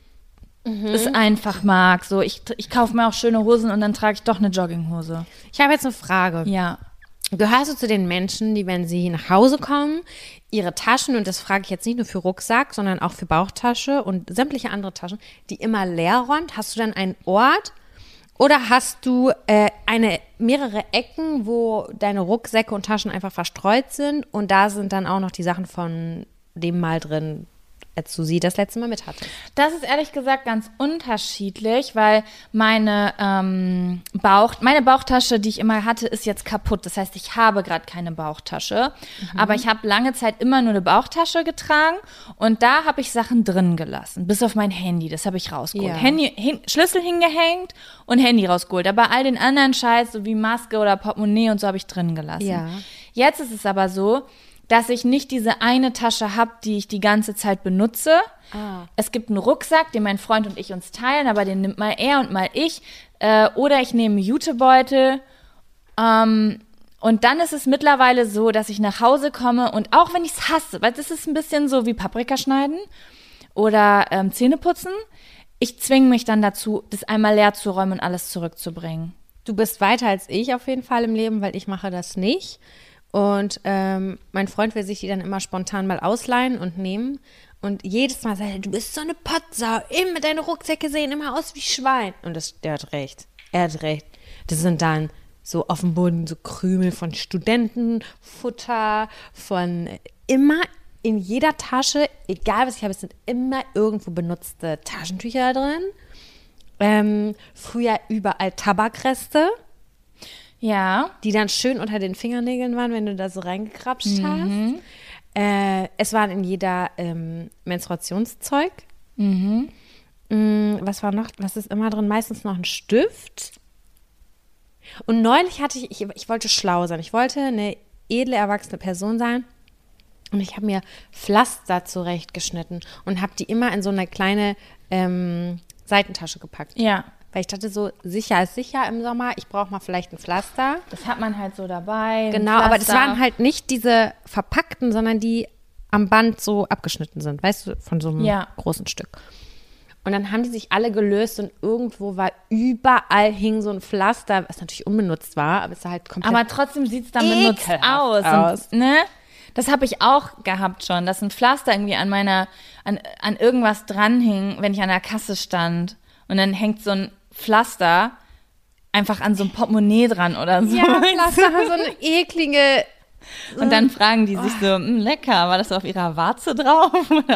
es einfach mag. So, ich kaufe mir auch schöne Hosen und dann trage ich doch eine Jogginghose. Ich habe jetzt eine Frage. Ja. Gehörst du zu den Menschen, die, wenn sie nach Hause kommen, ihre Taschen, und das frage ich jetzt nicht nur für Rucksack, sondern auch für Bauchtasche und sämtliche andere Taschen, die immer leer räumt? Hast du dann einen Ort oder hast du mehrere Ecken, wo deine Rucksäcke und Taschen einfach verstreut sind und da sind dann auch noch die Sachen von dem Mal drin, als du sie das letzte Mal mit hattest? Das ist ehrlich gesagt ganz unterschiedlich, weil meine Bauchtasche, die ich immer hatte, ist jetzt kaputt. Das heißt, ich habe gerade keine Bauchtasche. Aber ich habe lange Zeit immer nur eine Bauchtasche getragen und da habe ich Sachen drin gelassen. Bis auf mein Handy, das habe ich rausgeholt. Ja. Schlüssel hingehängt und Handy rausgeholt. Aber all den anderen Scheiß, so wie Maske oder Portemonnaie und so, habe ich drin gelassen. Ja. Jetzt ist es aber so, dass ich nicht diese eine Tasche habe, die ich die ganze Zeit benutze. Es gibt einen Rucksack, den mein Freund und ich uns teilen, aber den nimmt mal er und mal ich. Oder ich nehme einen Jutebeutel. Und dann ist es mittlerweile so, dass ich nach Hause komme und auch wenn ich es hasse, weil das ist ein bisschen so wie Paprika schneiden oder Zähne putzen, ich zwinge mich dann dazu, das einmal leer zu räumen und alles zurückzubringen. Du bist weiter als ich auf jeden Fall im Leben, weil ich mache das nicht. Und mein Freund will sich die dann immer spontan mal ausleihen und nehmen. Und jedes Mal sagt er, du bist so eine Pottsau. Immer deine Rucksäcke sehen immer aus wie Schwein. Und der hat recht. Er hat recht. Das sind dann so auf dem Boden so Krümel von Studentenfutter, von immer in jeder Tasche, egal was ich habe, es sind immer irgendwo benutzte Taschentücher drin. Früher überall Tabakreste. Ja. Die dann schön unter den Fingernägeln waren, wenn du da so reingekrapscht hast. Es waren in jeder Menstruationszeug. Was war noch? Was ist immer drin? Meistens noch ein Stift. Und neulich hatte ich wollte schlau sein. Ich wollte eine edle, erwachsene Person sein. Und ich habe mir Pflaster zurechtgeschnitten und habe die immer in so eine kleine Seitentasche gepackt. Ja. Weil ich dachte so, sicher ist sicher im Sommer, ich brauche mal vielleicht ein Pflaster. Das hat man halt so dabei. Genau, aber das waren halt nicht diese verpackten, sondern die am Band so abgeschnitten sind, weißt du, von so einem großen Stück. Und dann haben die sich alle gelöst und irgendwo war überall hing so ein Pflaster, was natürlich unbenutzt war, aber es sah halt komplett aber trotzdem sieht es dann benutzt aus. Und, ne? Das habe ich auch gehabt schon, dass ein Pflaster irgendwie an irgendwas dranhing, wenn ich an der Kasse stand. Und dann hängt so ein Pflaster einfach an so einem Portemonnaie dran oder so. Ja, Pflaster haben so eine eklige... Und dann fragen die sich so, lecker, war das auf ihrer Warze drauf?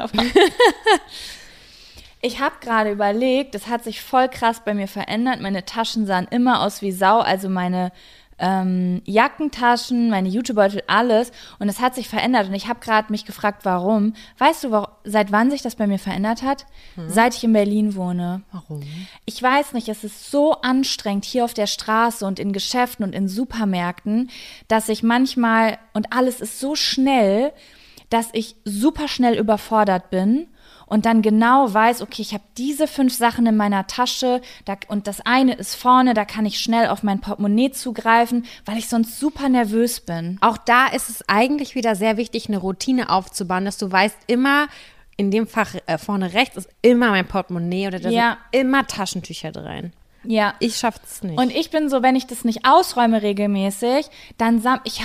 Ich habe gerade überlegt, das hat sich voll krass bei mir verändert. Meine Taschen sahen immer aus wie Sau, also meine Jackentaschen, meine Jutebeutel, alles. Und es hat sich verändert. Und ich habe gerade mich gefragt, warum. Weißt du, seit wann sich das bei mir verändert hat? Seit ich in Berlin wohne. Warum? Ich weiß nicht, es ist so anstrengend hier auf der Straße und in Geschäften und in Supermärkten, dass ich manchmal, und alles ist so schnell, dass ich super schnell überfordert bin. Und dann genau weiß, okay, ich habe diese 5 Sachen in meiner Tasche und das eine ist vorne, da kann ich schnell auf mein Portemonnaie zugreifen, weil ich sonst super nervös bin. Auch da ist es eigentlich wieder sehr wichtig, eine Routine aufzubauen, dass du weißt, immer in dem Fach vorne rechts ist immer mein Portemonnaie oder da sind immer Taschentücher drin. Ja. Ich schaffe es nicht. Und ich bin so, wenn ich das nicht ausräume regelmäßig, dann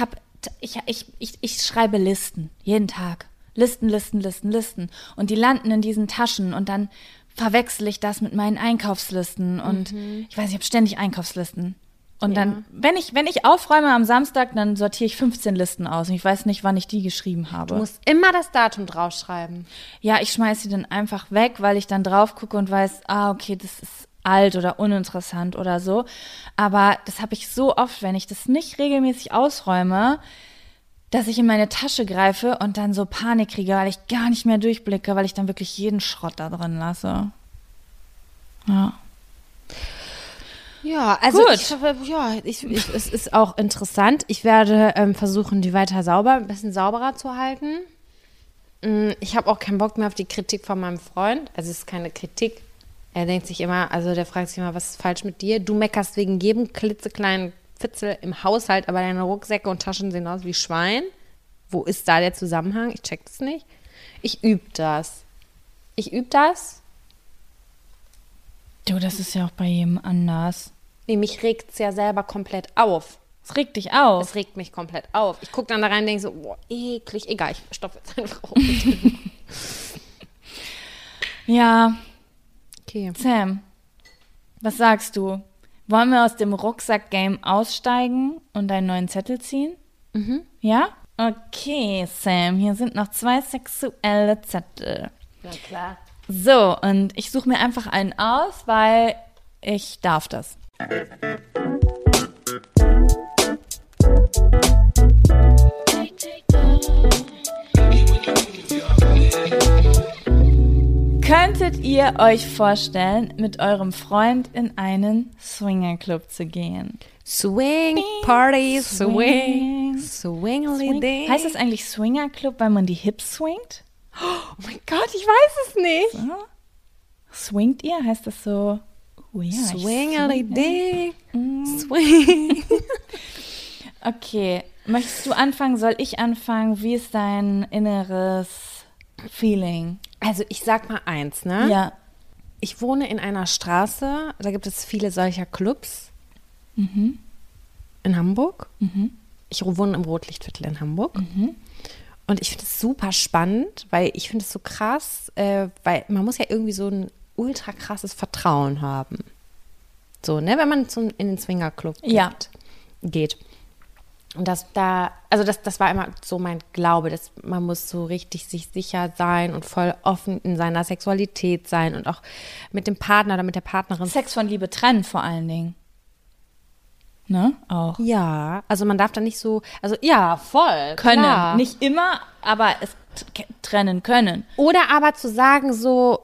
ich schreibe Listen jeden Tag. Listen. Und die landen in diesen Taschen und dann verwechsel ich das mit meinen Einkaufslisten und ich weiß, ich habe ständig Einkaufslisten. Und dann, wenn ich aufräume am Samstag, dann sortiere ich 15 Listen aus und ich weiß nicht, wann ich die geschrieben habe. Du musst immer das Datum draufschreiben. Ja, ich schmeiße sie dann einfach weg, weil ich dann drauf gucke und weiß, okay, das ist alt oder uninteressant oder so. Aber das habe ich so oft, wenn ich das nicht regelmäßig ausräume, dass ich in meine Tasche greife und dann so Panik kriege, weil ich gar nicht mehr durchblicke, weil ich dann wirklich jeden Schrott da drin lasse. Ja. Ja, also es ist auch interessant. Ich werde versuchen, die weiter ein bisschen sauberer zu halten. Ich habe auch keinen Bock mehr auf die Kritik von meinem Freund. Also es ist keine Kritik. Er denkt sich immer, also der fragt sich immer, was ist falsch mit dir? Du meckerst wegen jedem klitzekleinen Fitzel im Haushalt, aber deine Rucksäcke und Taschen sehen aus wie Schwein. Wo ist da der Zusammenhang? Ich check das nicht. Ich übe das. Du, das ist ja auch bei jedem anders. Nee, mich regt es ja selber komplett auf. Es regt dich auf? Es regt mich komplett auf. Ich gucke dann da rein und denke so, boah, eklig. Egal, ich stopfe jetzt einfach auf. Ja. Okay. Sam, was sagst du? Wollen wir aus dem Rucksack-Game aussteigen und einen neuen Zettel ziehen? Ja? Okay, Sam, hier sind noch 2 sexuelle Zettel. Na klar. So, und ich suche mir einfach einen aus, weil ich darf das. Könntet ihr euch vorstellen, mit eurem Freund in einen Swingerclub zu gehen? Swing, Party, Swingly. Heißt das eigentlich Swingerclub, weil man die Hips swingt? Oh mein Gott, ich weiß es nicht. So? Swingt ihr? Heißt das so? Oh ja, Swingly. Swing. Okay, möchtest du anfangen? Soll ich anfangen? Wie ist dein inneres Feeling? Also ich sag mal eins, ne? Ja. ich wohne in einer Straße, da gibt es viele solcher Clubs in Hamburg. Ich wohne im Rotlichtviertel in Hamburg. Und ich finde es super spannend, weil ich finde es so krass, weil man muss ja irgendwie so ein ultra krasses Vertrauen haben. So, ne, wenn man in den Swingerclub geht. Und das war immer so mein Glaube, dass man muss so richtig sich sicher sein und voll offen in seiner Sexualität sein und auch mit dem Partner oder mit der Partnerin. Sex von Liebe trennen vor allen Dingen. Ne? Auch. Ja, also man darf da nicht so, also ja, voll. Können. Klar. Nicht immer, aber es trennen können. Oder aber zu sagen so,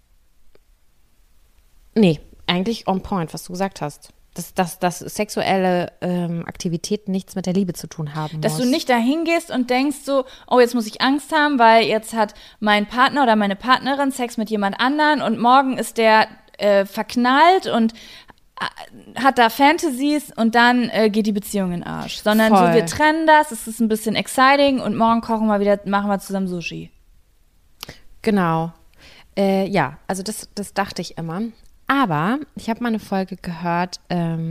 nee, eigentlich on point, was du gesagt hast. Dass sexuelle Aktivitäten nichts mit der Liebe zu tun haben Dass du nicht dahin gehst und denkst so, oh, jetzt muss ich Angst haben, weil jetzt hat mein Partner oder meine Partnerin Sex mit jemand anderen und morgen ist der verknallt und hat da Fantasies und dann geht die Beziehung in den Arsch. Sondern so, wir trennen das, es ist ein bisschen exciting und morgen machen wir zusammen Sushi. Genau. Ja, also das dachte ich immer. Aber ich habe mal eine Folge gehört,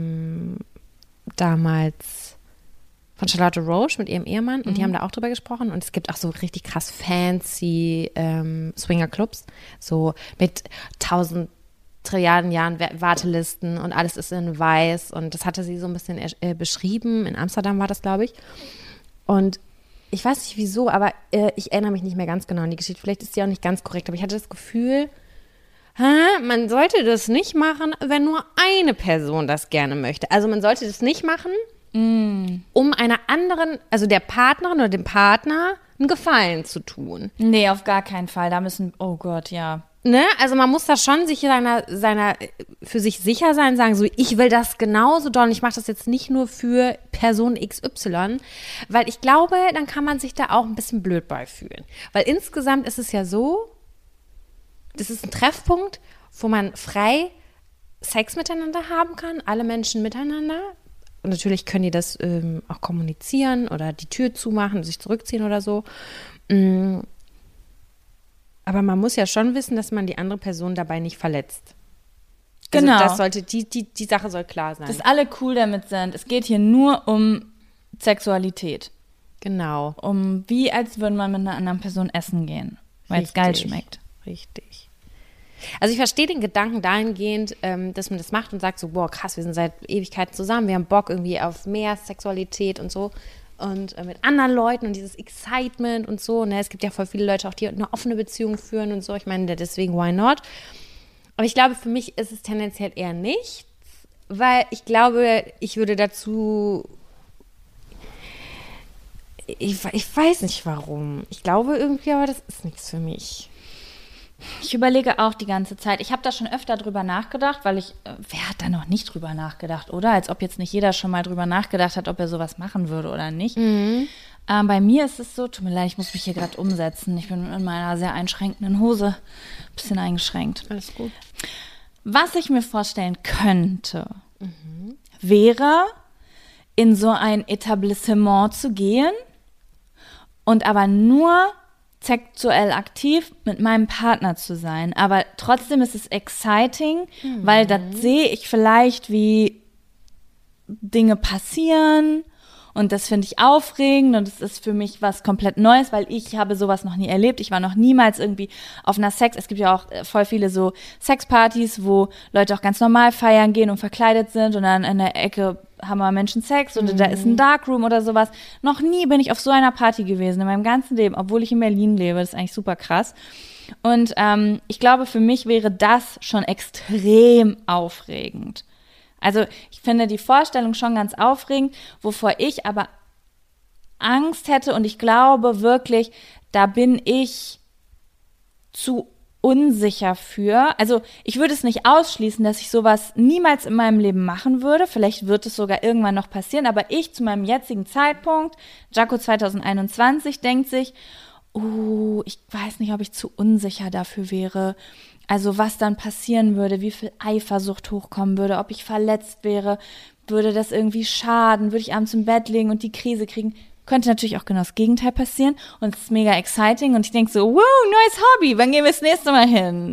damals von Charlotte Roche mit ihrem Ehemann und die haben da auch drüber gesprochen und es gibt auch so richtig krass fancy Swingerclubs, so mit 1000 Trilliarden Jahren Wartelisten und alles ist in weiß und das hatte sie so ein bisschen beschrieben, in Amsterdam war das, glaube ich. Und ich weiß nicht wieso, aber ich erinnere mich nicht mehr ganz genau an die Geschichte, vielleicht ist die auch nicht ganz korrekt, aber ich hatte das Gefühl, man sollte das nicht machen, wenn nur eine Person das gerne möchte. Also man sollte das nicht machen, um einer anderen, also der Partnerin oder dem Partner, einen Gefallen zu tun. Nee, auf gar keinen Fall. Da müssen, oh Gott, ja. Ne? Also man muss da schon sich seiner für sich sicher sein, sagen so, ich will das genauso doll und ich mache das jetzt nicht nur für Person XY, weil ich glaube, dann kann man sich da auch ein bisschen blöd bei fühlen. Weil insgesamt ist es ja so, das ist ein Treffpunkt, wo man frei Sex miteinander haben kann, alle Menschen miteinander. Und natürlich können die das auch kommunizieren oder die Tür zumachen, sich zurückziehen oder so. Aber man muss ja schon wissen, dass man die andere Person dabei nicht verletzt. Genau. Also das sollte, die Sache soll klar sein. Dass alle cool damit sind. Es geht hier nur um Sexualität. Genau. Wie als würde man mit einer anderen Person essen gehen, weil es geil schmeckt. Richtig. Also ich verstehe den Gedanken dahingehend, dass man das macht und sagt so, boah, krass, wir sind seit Ewigkeiten zusammen, wir haben Bock irgendwie auf mehr Sexualität und so und mit anderen Leuten und dieses Excitement und so. Ne? Es gibt ja voll viele Leute auch, die eine offene Beziehung führen und so. Ich meine, deswegen, why not? Aber ich glaube, für mich ist es tendenziell eher nichts, weil ich glaube, ich würde dazu, ich weiß nicht warum. Ich glaube irgendwie, aber das ist nichts für mich. Ich überlege auch die ganze Zeit. Ich habe da schon öfter drüber nachgedacht, weil wer hat da noch nicht drüber nachgedacht, oder? Als ob jetzt nicht jeder schon mal drüber nachgedacht hat, ob er sowas machen würde oder nicht. Bei mir ist es so, tut mir leid, ich muss mich hier gerade umsetzen. Ich bin in meiner sehr einschränkenden Hose ein bisschen eingeschränkt. Alles gut. Was ich mir vorstellen könnte, wäre, in so ein Etablissement zu gehen und aber nur sexuell aktiv mit meinem Partner zu sein. Aber trotzdem ist es exciting, weil das sehe ich vielleicht, wie Dinge passieren und das finde ich aufregend und es ist für mich was komplett Neues, weil ich habe sowas noch nie erlebt. Ich war noch niemals irgendwie auf einer es gibt ja auch voll viele so Sexpartys, wo Leute auch ganz normal feiern gehen und verkleidet sind und dann in der Ecke haben wir Menschen Sex oder da ist ein Darkroom oder sowas. Noch nie bin ich auf so einer Party gewesen in meinem ganzen Leben, obwohl ich in Berlin lebe. Das ist eigentlich super krass. Und ich glaube, für mich wäre das schon extrem aufregend. Also ich finde die Vorstellung schon ganz aufregend, wovor ich aber Angst hätte und ich glaube wirklich, da bin ich zu unsicher für. Also ich würde es nicht ausschließen, dass ich sowas niemals in meinem Leben machen würde. Vielleicht wird es sogar irgendwann noch passieren, aber ich zu meinem jetzigen Zeitpunkt, Jaco 2021, denkt sich, ich weiß nicht, ob ich zu unsicher dafür wäre. Also was dann passieren würde, wie viel Eifersucht hochkommen würde, ob ich verletzt wäre, würde das irgendwie schaden, würde ich abends im Bett liegen und die Krise kriegen. Könnte natürlich auch genau das Gegenteil passieren und es ist mega exciting und ich denke so, wow, neues Hobby, wann gehen wir das nächste Mal hin?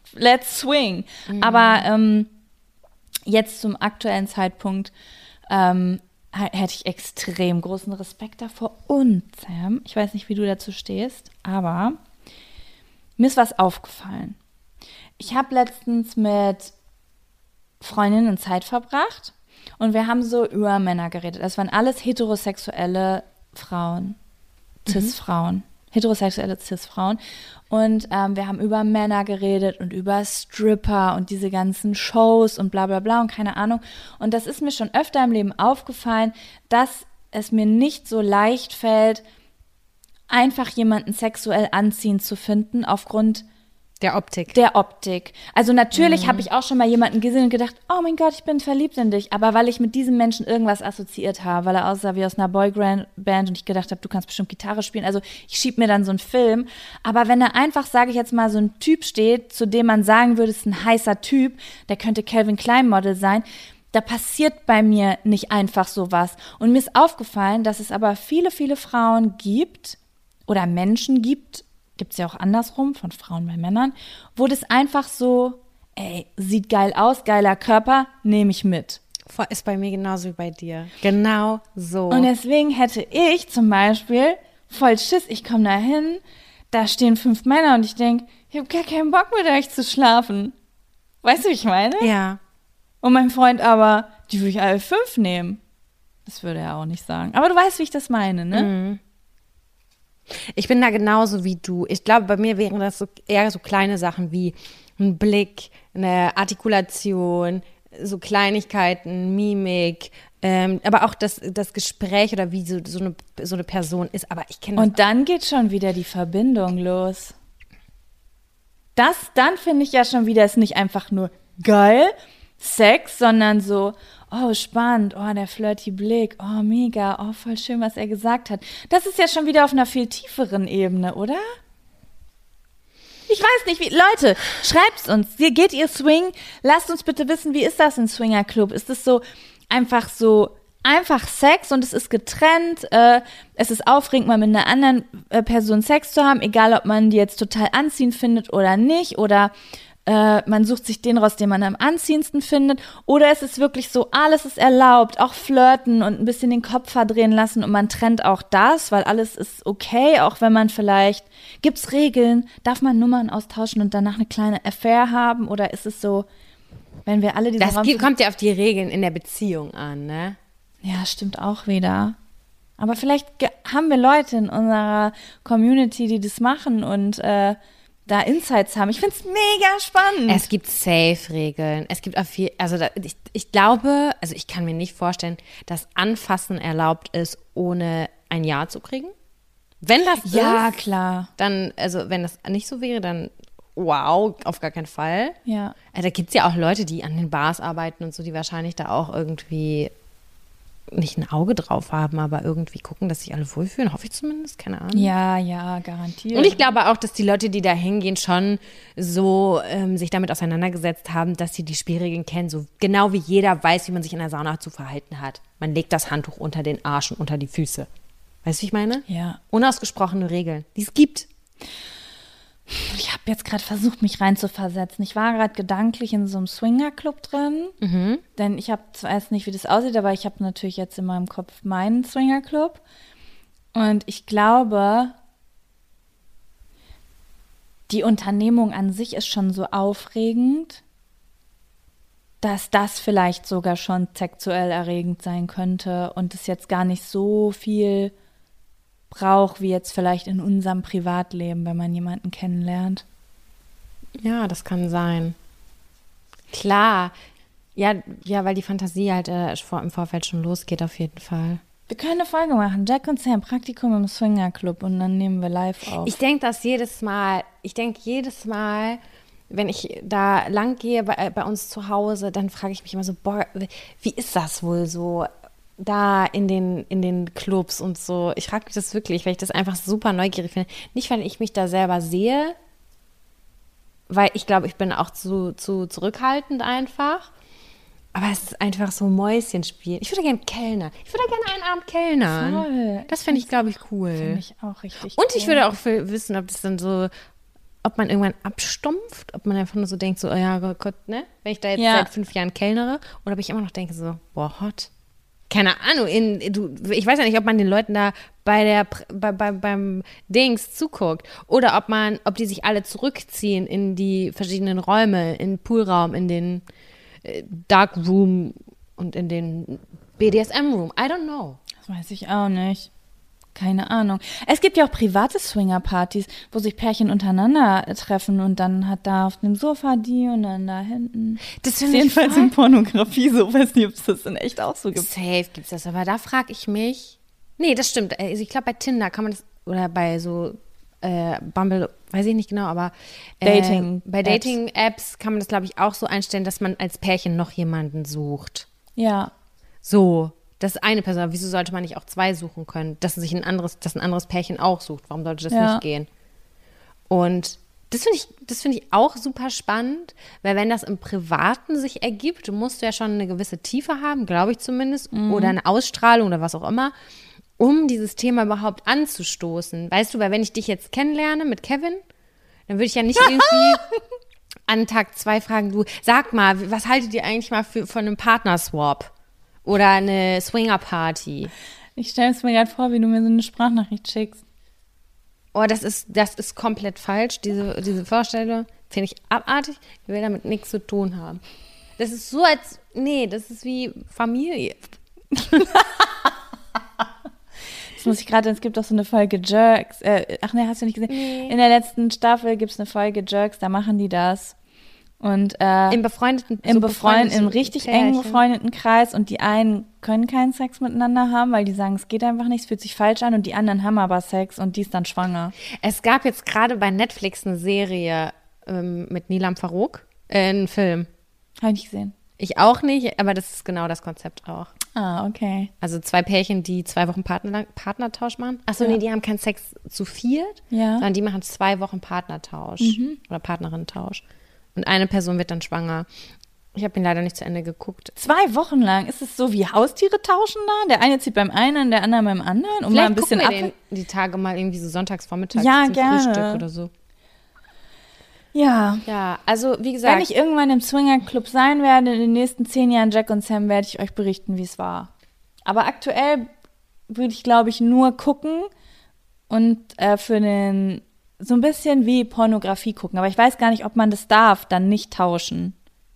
let's swing. Aber jetzt zum aktuellen Zeitpunkt hätte ich extrem großen Respekt davor. Und Sam, ich weiß nicht, wie du dazu stehst, aber mir ist was aufgefallen. Ich habe letztens mit Freundinnen Zeit verbracht und wir haben so über Männer geredet. Das waren alles heterosexuelle Frauen, Cis-Frauen, heterosexuelle Cis-Frauen. Und wir haben über Männer geredet und über Stripper und diese ganzen Shows und bla bla bla und keine Ahnung. Und das ist mir schon öfter im Leben aufgefallen, dass es mir nicht so leicht fällt, einfach jemanden sexuell anziehend zu finden aufgrund der Optik. Also natürlich habe ich auch schon mal jemanden gesehen und gedacht, oh mein Gott, ich bin verliebt in dich. Aber weil ich mit diesem Menschen irgendwas assoziiert habe, weil er aussah wie aus einer Boyband und ich gedacht habe, du kannst bestimmt Gitarre spielen. Also ich schiebe mir dann so einen Film. Aber wenn da einfach, sage ich jetzt mal, so ein Typ steht, zu dem man sagen würde, es ist ein heißer Typ, der könnte Calvin Klein Model sein, da passiert bei mir nicht einfach sowas. Und mir ist aufgefallen, dass es aber viele, viele Frauen gibt oder Menschen gibt es ja auch andersrum, von Frauen bei Männern, wo das einfach so, ey, sieht geil aus, geiler Körper, nehme ich mit. Ist bei mir genauso wie bei dir. Genau so. Und deswegen hätte ich zum Beispiel voll Schiss, ich komme da hin, da stehen 5 Männer und ich denke, ich habe gar keinen Bock mit euch zu schlafen. Weißt du, wie ich meine? Ja. Und mein Freund aber, die würde ich alle 5 nehmen. Das würde er auch nicht sagen. Aber du weißt, wie ich das meine, ne? Mhm. Ich bin da genauso wie du. Ich glaube, bei mir wären das so eher so kleine Sachen wie ein Blick, eine Artikulation, so Kleinigkeiten, Mimik, aber auch das Gespräch oder wie so eine Person ist. Aber ich kenne das. Und dann geht schon wieder die Verbindung los. Dann finde ich ja schon wieder, ist nicht einfach nur geil, Sex, sondern so, oh, spannend, oh, der flirty Blick, oh, mega, oh, voll schön, was er gesagt hat. Das ist ja schon wieder auf einer viel tieferen Ebene, oder? Ich weiß nicht, Leute, schreibt's uns. Geht ihr Swing? Lasst uns bitte wissen, wie ist das in Swingerclub? Ist es so einfach Sex und es ist getrennt, es ist aufregend, mal mit einer anderen Person Sex zu haben, egal ob man die jetzt total anziehend findet oder nicht, oder man sucht sich den raus, den man am anziehendsten findet, oder es ist wirklich so, alles ist erlaubt, auch flirten und ein bisschen den Kopf verdrehen lassen und man trennt auch das, weil alles ist okay, auch wenn man vielleicht, gibt's Regeln, darf man Nummern austauschen und danach eine kleine Affair haben, oder ist es so, wenn wir alle diese Das kommt ja auf die Regeln in der Beziehung an, ne? Ja, stimmt auch wieder. Aber vielleicht haben wir Leute in unserer Community, die das machen und da Insights haben. Ich finde es mega spannend. Es gibt Safe-Regeln. Es gibt auch viel, ich glaube, ich kann mir nicht vorstellen, dass Anfassen erlaubt ist, ohne ein Ja zu kriegen. Wenn das ist, klar. Dann, wenn das nicht so wäre, dann wow, auf gar keinen Fall. Ja. Da gibt es ja auch Leute, die an den Bars arbeiten und so, die wahrscheinlich da auch irgendwie nicht ein Auge drauf haben, aber irgendwie gucken, dass sich alle wohlfühlen, hoffe ich zumindest, keine Ahnung. Ja, garantiert. Und ich glaube auch, dass die Leute, die da hingehen, schon so sich damit auseinandergesetzt haben, dass sie die Spielregeln kennen, so genau wie jeder weiß, wie man sich in der Sauna zu verhalten hat. Man legt das Handtuch unter den Arsch und unter die Füße. Weißt du, wie ich meine? Ja. Unausgesprochene Regeln, die es gibt. Ich habe jetzt gerade versucht, mich reinzuversetzen. Ich war gerade gedanklich in so einem Swingerclub drin, denn ich weiß nicht, wie das aussieht, aber ich habe natürlich jetzt in meinem Kopf meinen Swingerclub. Und ich glaube, die Unternehmung an sich ist schon so aufregend, dass das vielleicht sogar schon sexuell erregend sein könnte und es jetzt gar nicht so viel braucht, wie jetzt vielleicht in unserem Privatleben, wenn man jemanden kennenlernt. Ja, das kann sein. Klar. Ja, weil die Fantasie halt im Vorfeld schon losgeht, auf jeden Fall. Wir können eine Folge machen. Jack und Sam, Praktikum im Swingerclub, und dann nehmen wir live auf. Ich denke jedes Mal, wenn ich da lang gehe bei uns zu Hause, dann frage ich mich immer so, boah, wie ist das wohl so da in den Clubs und so? Ich frage mich das wirklich, weil ich das einfach super neugierig finde. Nicht, weil ich mich da selber sehe, weil ich glaube, ich bin auch zu zurückhaltend einfach. Aber es ist einfach so Mäuschenspiel. Ich würde gerne Kellner. Ich würde gerne einen Abend kellnern. Voll. Das fände ich, glaube ich, cool. Finde ich auch richtig Und cool. Ich würde auch wissen, ob das dann so ob man irgendwann abstumpft, ob man einfach nur so denkt, so, oh ja Gott, ne? Wenn ich da jetzt seit 5 Jahren kellnere, oder ob ich immer noch denke so, boah, hot. Keine Ahnung, ich weiß ja nicht, ob man den Leuten da beim Dings zuguckt oder ob die sich alle zurückziehen in die verschiedenen Räume, in den Poolraum, in den Dark Room und in den BDSM Room. I don't know. Das weiß ich auch nicht. Keine Ahnung. Es gibt ja auch private Swinger-Partys, wo sich Pärchen untereinander treffen und dann hat da auf dem Sofa die und dann da hinten. Das finde ich jedenfalls in Pornografie so. Weiß nicht, ob es das in echt auch so gibt. Safe gibt es das, aber da frage ich mich. Nee, das stimmt. Also ich glaube, bei Tinder kann man das, oder bei so Bumble, weiß ich nicht genau, aber bei Dating-Apps kann man das, glaube ich, auch so einstellen, dass man als Pärchen noch jemanden sucht. Ja. So. Das ist eine Person, aber wieso sollte man nicht auch 2 suchen können? Dass ein anderes Pärchen auch sucht. Warum sollte das nicht gehen? Und das finde ich auch super spannend, weil wenn das im Privaten sich ergibt, musst du ja schon eine gewisse Tiefe haben, glaube ich zumindest, oder eine Ausstrahlung oder was auch immer, um dieses Thema überhaupt anzustoßen. Weißt du, weil wenn ich dich jetzt kennenlerne mit Kevin, dann würde ich ja nicht irgendwie an Tag 2 fragen, du, sag mal, was haltet ihr eigentlich mal von einem Partnerswap? Oder eine Swinger-Party. Ich stelle es mir gerade vor, wie du mir so eine Sprachnachricht schickst. Oh, das ist komplett falsch. Diese Vorstellung finde ich abartig. Ich will damit nichts zu tun haben. Das ist so das ist wie Familie. Das muss ich gerade, es gibt auch so eine Folge Jerks. Ach nee, hast du nicht gesehen? Nee. In der letzten Staffel gibt es eine Folge Jerks, da machen die das. Und im richtig engen befreundeten Kreis und die einen können keinen Sex miteinander haben, weil die sagen, es geht einfach nicht, es fühlt sich falsch an und die anderen haben aber Sex und die ist dann schwanger. Es gab jetzt gerade bei Netflix eine Serie mit Nilam Farouk, einen Film. Habe ich nicht gesehen. Ich auch nicht, aber das ist genau das Konzept auch. Ah, okay. Also 2 Pärchen, die 2 Wochen Partnertausch machen. Achso, nee, die haben keinen Sex zu viert, sondern die machen 2 Wochen Partnertausch oder Partnerinnentausch. Und eine Person wird dann schwanger. Ich habe ihn leider nicht zu Ende geguckt. 2 Wochen lang? Ist es so wie Haustiere tauschen da? Der eine zieht beim einen, der andere beim anderen? Um mal ein bisschen die Tage mal irgendwie so sonntags vormittags zum Frühstück oder so. Ja. Ja, also wie gesagt. Wenn ich irgendwann im Swingerclub sein werde, in den nächsten 10 Jahren Jack und Sam, werde ich euch berichten, wie es war. Aber aktuell würde ich, glaube ich, nur gucken und so ein bisschen wie Pornografie gucken. Aber ich weiß gar nicht, ob man das darf, dann nicht tauschen.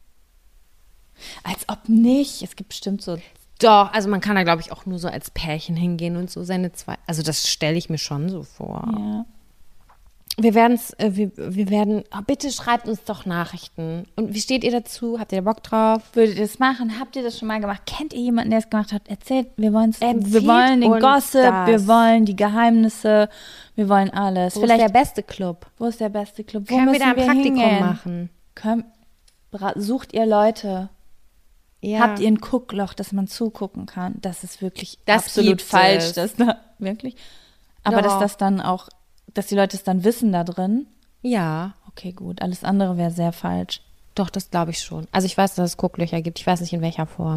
Als ob nicht. Es gibt bestimmt so. Doch, also man kann da, glaube ich, auch nur so als Pärchen hingehen und so seine 2. Also das stelle ich mir schon so vor. Ja. Wir werden, bitte schreibt uns doch Nachrichten. Und wie steht ihr dazu? Habt ihr da Bock drauf? Würdet ihr das machen? Habt ihr das schon mal gemacht? Kennt ihr jemanden, der es gemacht hat? Erzählt, wir wollen den Gossip, wir wollen die Geheimnisse, wir wollen alles. Wo ist der beste Club? Wo ist der beste Club? Können wir da ein Praktikum machen? Sucht ihr Leute? Ja. Habt ihr ein Guckloch, dass man zugucken kann? Das ist wirklich absolut falsch. Wirklich? Aber dass das dann auch, dass die Leute es dann wissen da drin? Ja. Okay, gut. Alles andere wäre sehr falsch. Doch, das glaube ich schon. Also ich weiß, dass es Gucklöcher gibt. Ich weiß nicht, in welcher Form.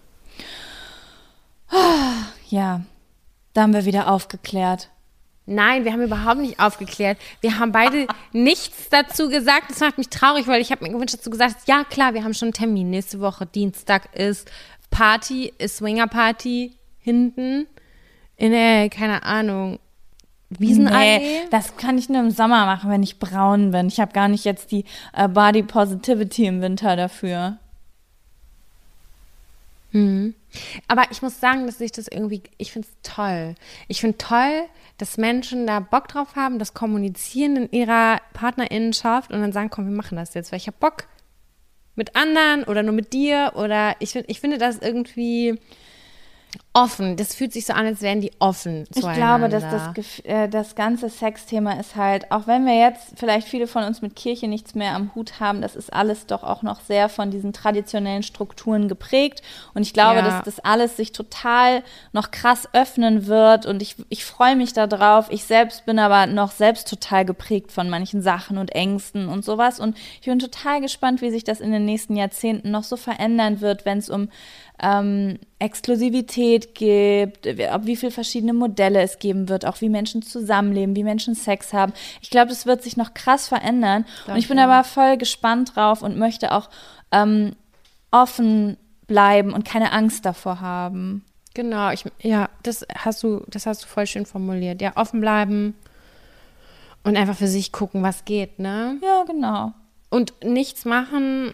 Ja, da haben wir wieder aufgeklärt. Nein, wir haben überhaupt nicht aufgeklärt. Wir haben beide nichts dazu gesagt. Das macht mich traurig, weil ich habe mir gewünscht, dass du gesagt hast, ja klar, wir haben schon einen Termin. Nächste Woche, Dienstag ist Swingerparty hinten in der, keine Ahnung, Wiesenallee. Nee, das kann ich nur im Sommer machen, wenn ich braun bin. Ich habe gar nicht jetzt die Body Positivity im Winter dafür. Aber ich muss sagen, dass ich das irgendwie, ich finde es toll. Ich finde toll, dass Menschen da Bock drauf haben, das kommunizieren in ihrer Partnerinnenschaft und dann sagen, komm, wir machen das jetzt, weil ich habe Bock mit anderen oder nur mit dir oder ich finde das irgendwie offen. Das fühlt sich so an, als wären die offen zueinander. Ich glaube, dass das ganze Sexthema ist halt, auch wenn wir jetzt vielleicht viele von uns mit Kirche nichts mehr am Hut haben, das ist alles doch auch noch sehr von diesen traditionellen Strukturen geprägt. Und ich glaube, dass das alles sich total noch krass öffnen wird. Und ich freue mich da drauf. Ich selbst bin aber noch selbst total geprägt von manchen Sachen und Ängsten und sowas. Und ich bin total gespannt, wie sich das in den nächsten Jahrzehnten noch so verändern wird, wenn es um Exklusivität Sexualität gibt, wie viele verschiedene Modelle es geben wird, auch wie Menschen zusammenleben, wie Menschen Sex haben. Ich glaube, das wird sich noch krass verändern. Und ich bin aber voll gespannt drauf und möchte auch offen bleiben und keine Angst davor haben. Genau, das hast du voll schön formuliert. Ja, offen bleiben und einfach für sich gucken, was geht, ne? Ja, genau. Und nichts machen,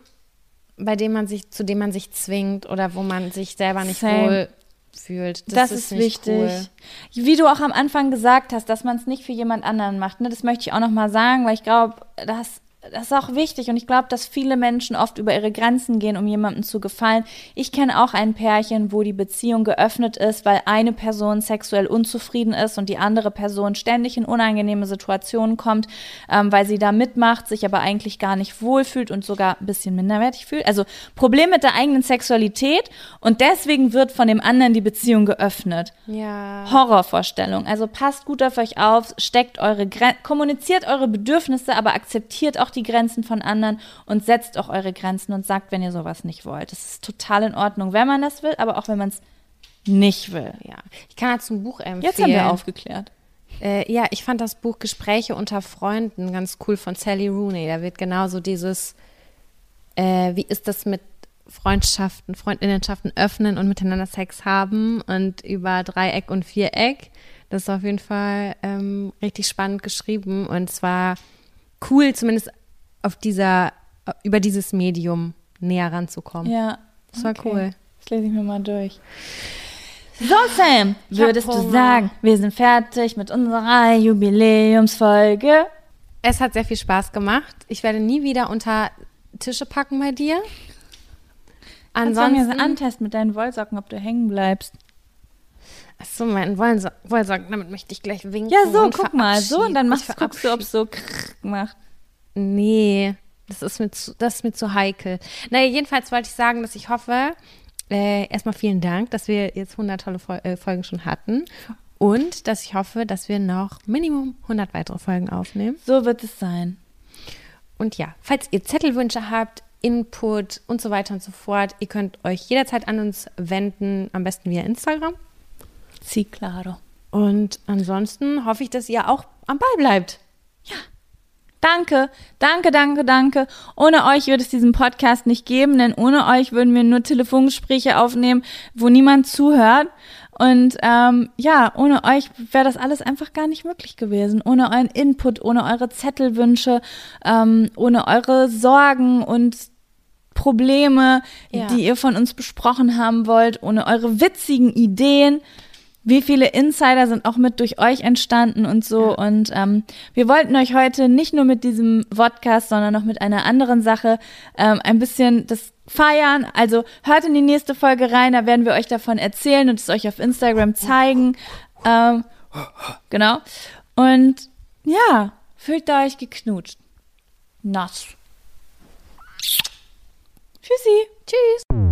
zu dem man sich zwingt oder wo man sich selber nicht wohl fühlt. Das ist nicht wichtig. Cool. Wie du auch am Anfang gesagt hast, dass man es nicht für jemand anderen macht. Ne? Das möchte ich auch noch mal sagen, weil ich glaube, das ist auch wichtig und ich glaube, dass viele Menschen oft über ihre Grenzen gehen, um jemandem zu gefallen. Ich kenne auch ein Pärchen, wo die Beziehung geöffnet ist, weil eine Person sexuell unzufrieden ist und die andere Person ständig in unangenehme Situationen kommt, weil sie da mitmacht, sich aber eigentlich gar nicht wohlfühlt und sogar ein bisschen minderwertig fühlt. Also Problem mit der eigenen Sexualität und deswegen wird von dem anderen die Beziehung geöffnet. Ja. Horrorvorstellung. Also passt gut auf euch auf, kommuniziert eure Bedürfnisse, aber akzeptiert auch die Grenzen von anderen und setzt auch eure Grenzen und sagt, wenn ihr sowas nicht wollt. Das ist total in Ordnung, wenn man das will, aber auch wenn man es nicht will. Ja, ich kann dazu ein Buch empfehlen. Jetzt haben wir aufgeklärt. Ja, ich fand das Buch Gespräche unter Freunden ganz cool von Sally Rooney. Da wird genauso dieses, wie ist das mit Freundschaften, Freundinnenschaften öffnen und miteinander Sex haben und über Dreieck und Viereck. Das ist auf jeden Fall richtig spannend geschrieben und zwar cool, zumindest über dieses Medium näher ranzukommen. Ja. Das war cool. Das lese ich mir mal durch. So, Sam, würdest du sagen, wir sind fertig mit unserer Jubiläumsfolge? Es hat sehr viel Spaß gemacht. Ich werde nie wieder unter Tische packen bei dir. Ansonsten mir so antesten mit deinen Wollsocken, ob du hängen bleibst. Achso, mein Wollsocken, damit möchte ich gleich winken. Ja, so, guck mal, so, und dann guckst du, ob es so macht. Nee, das ist mir zu heikel. Naja, jedenfalls wollte ich sagen, dass ich hoffe, erstmal vielen Dank, dass wir jetzt 100 tolle Folgen schon hatten und dass ich hoffe, dass wir noch Minimum 100 weitere Folgen aufnehmen. So wird es sein. Und ja, falls ihr Zettelwünsche habt, Input und so weiter und so fort, ihr könnt euch jederzeit an uns wenden, am besten via Instagram. Sí, claro. Und ansonsten hoffe ich, dass ihr auch am Ball bleibt. Ja. Danke. Ohne euch würde es diesen Podcast nicht geben, denn ohne euch würden wir nur Telefongespräche aufnehmen, wo niemand zuhört. Und ohne euch wäre das alles einfach gar nicht möglich gewesen. Ohne euren Input, ohne eure Zettelwünsche, ohne eure Sorgen und Probleme, die ihr von uns besprochen haben wollt, ohne eure witzigen Ideen. Wie viele Insider sind auch mit durch euch entstanden und so. Ja. Und wir wollten euch heute nicht nur mit diesem Podcast, sondern noch mit einer anderen Sache ein bisschen das feiern. Also hört in die nächste Folge rein, da werden wir euch davon erzählen und es euch auf Instagram zeigen. Genau. Und ja, fühlt euch geknutscht. Nass. Tschüssi. Tschüss.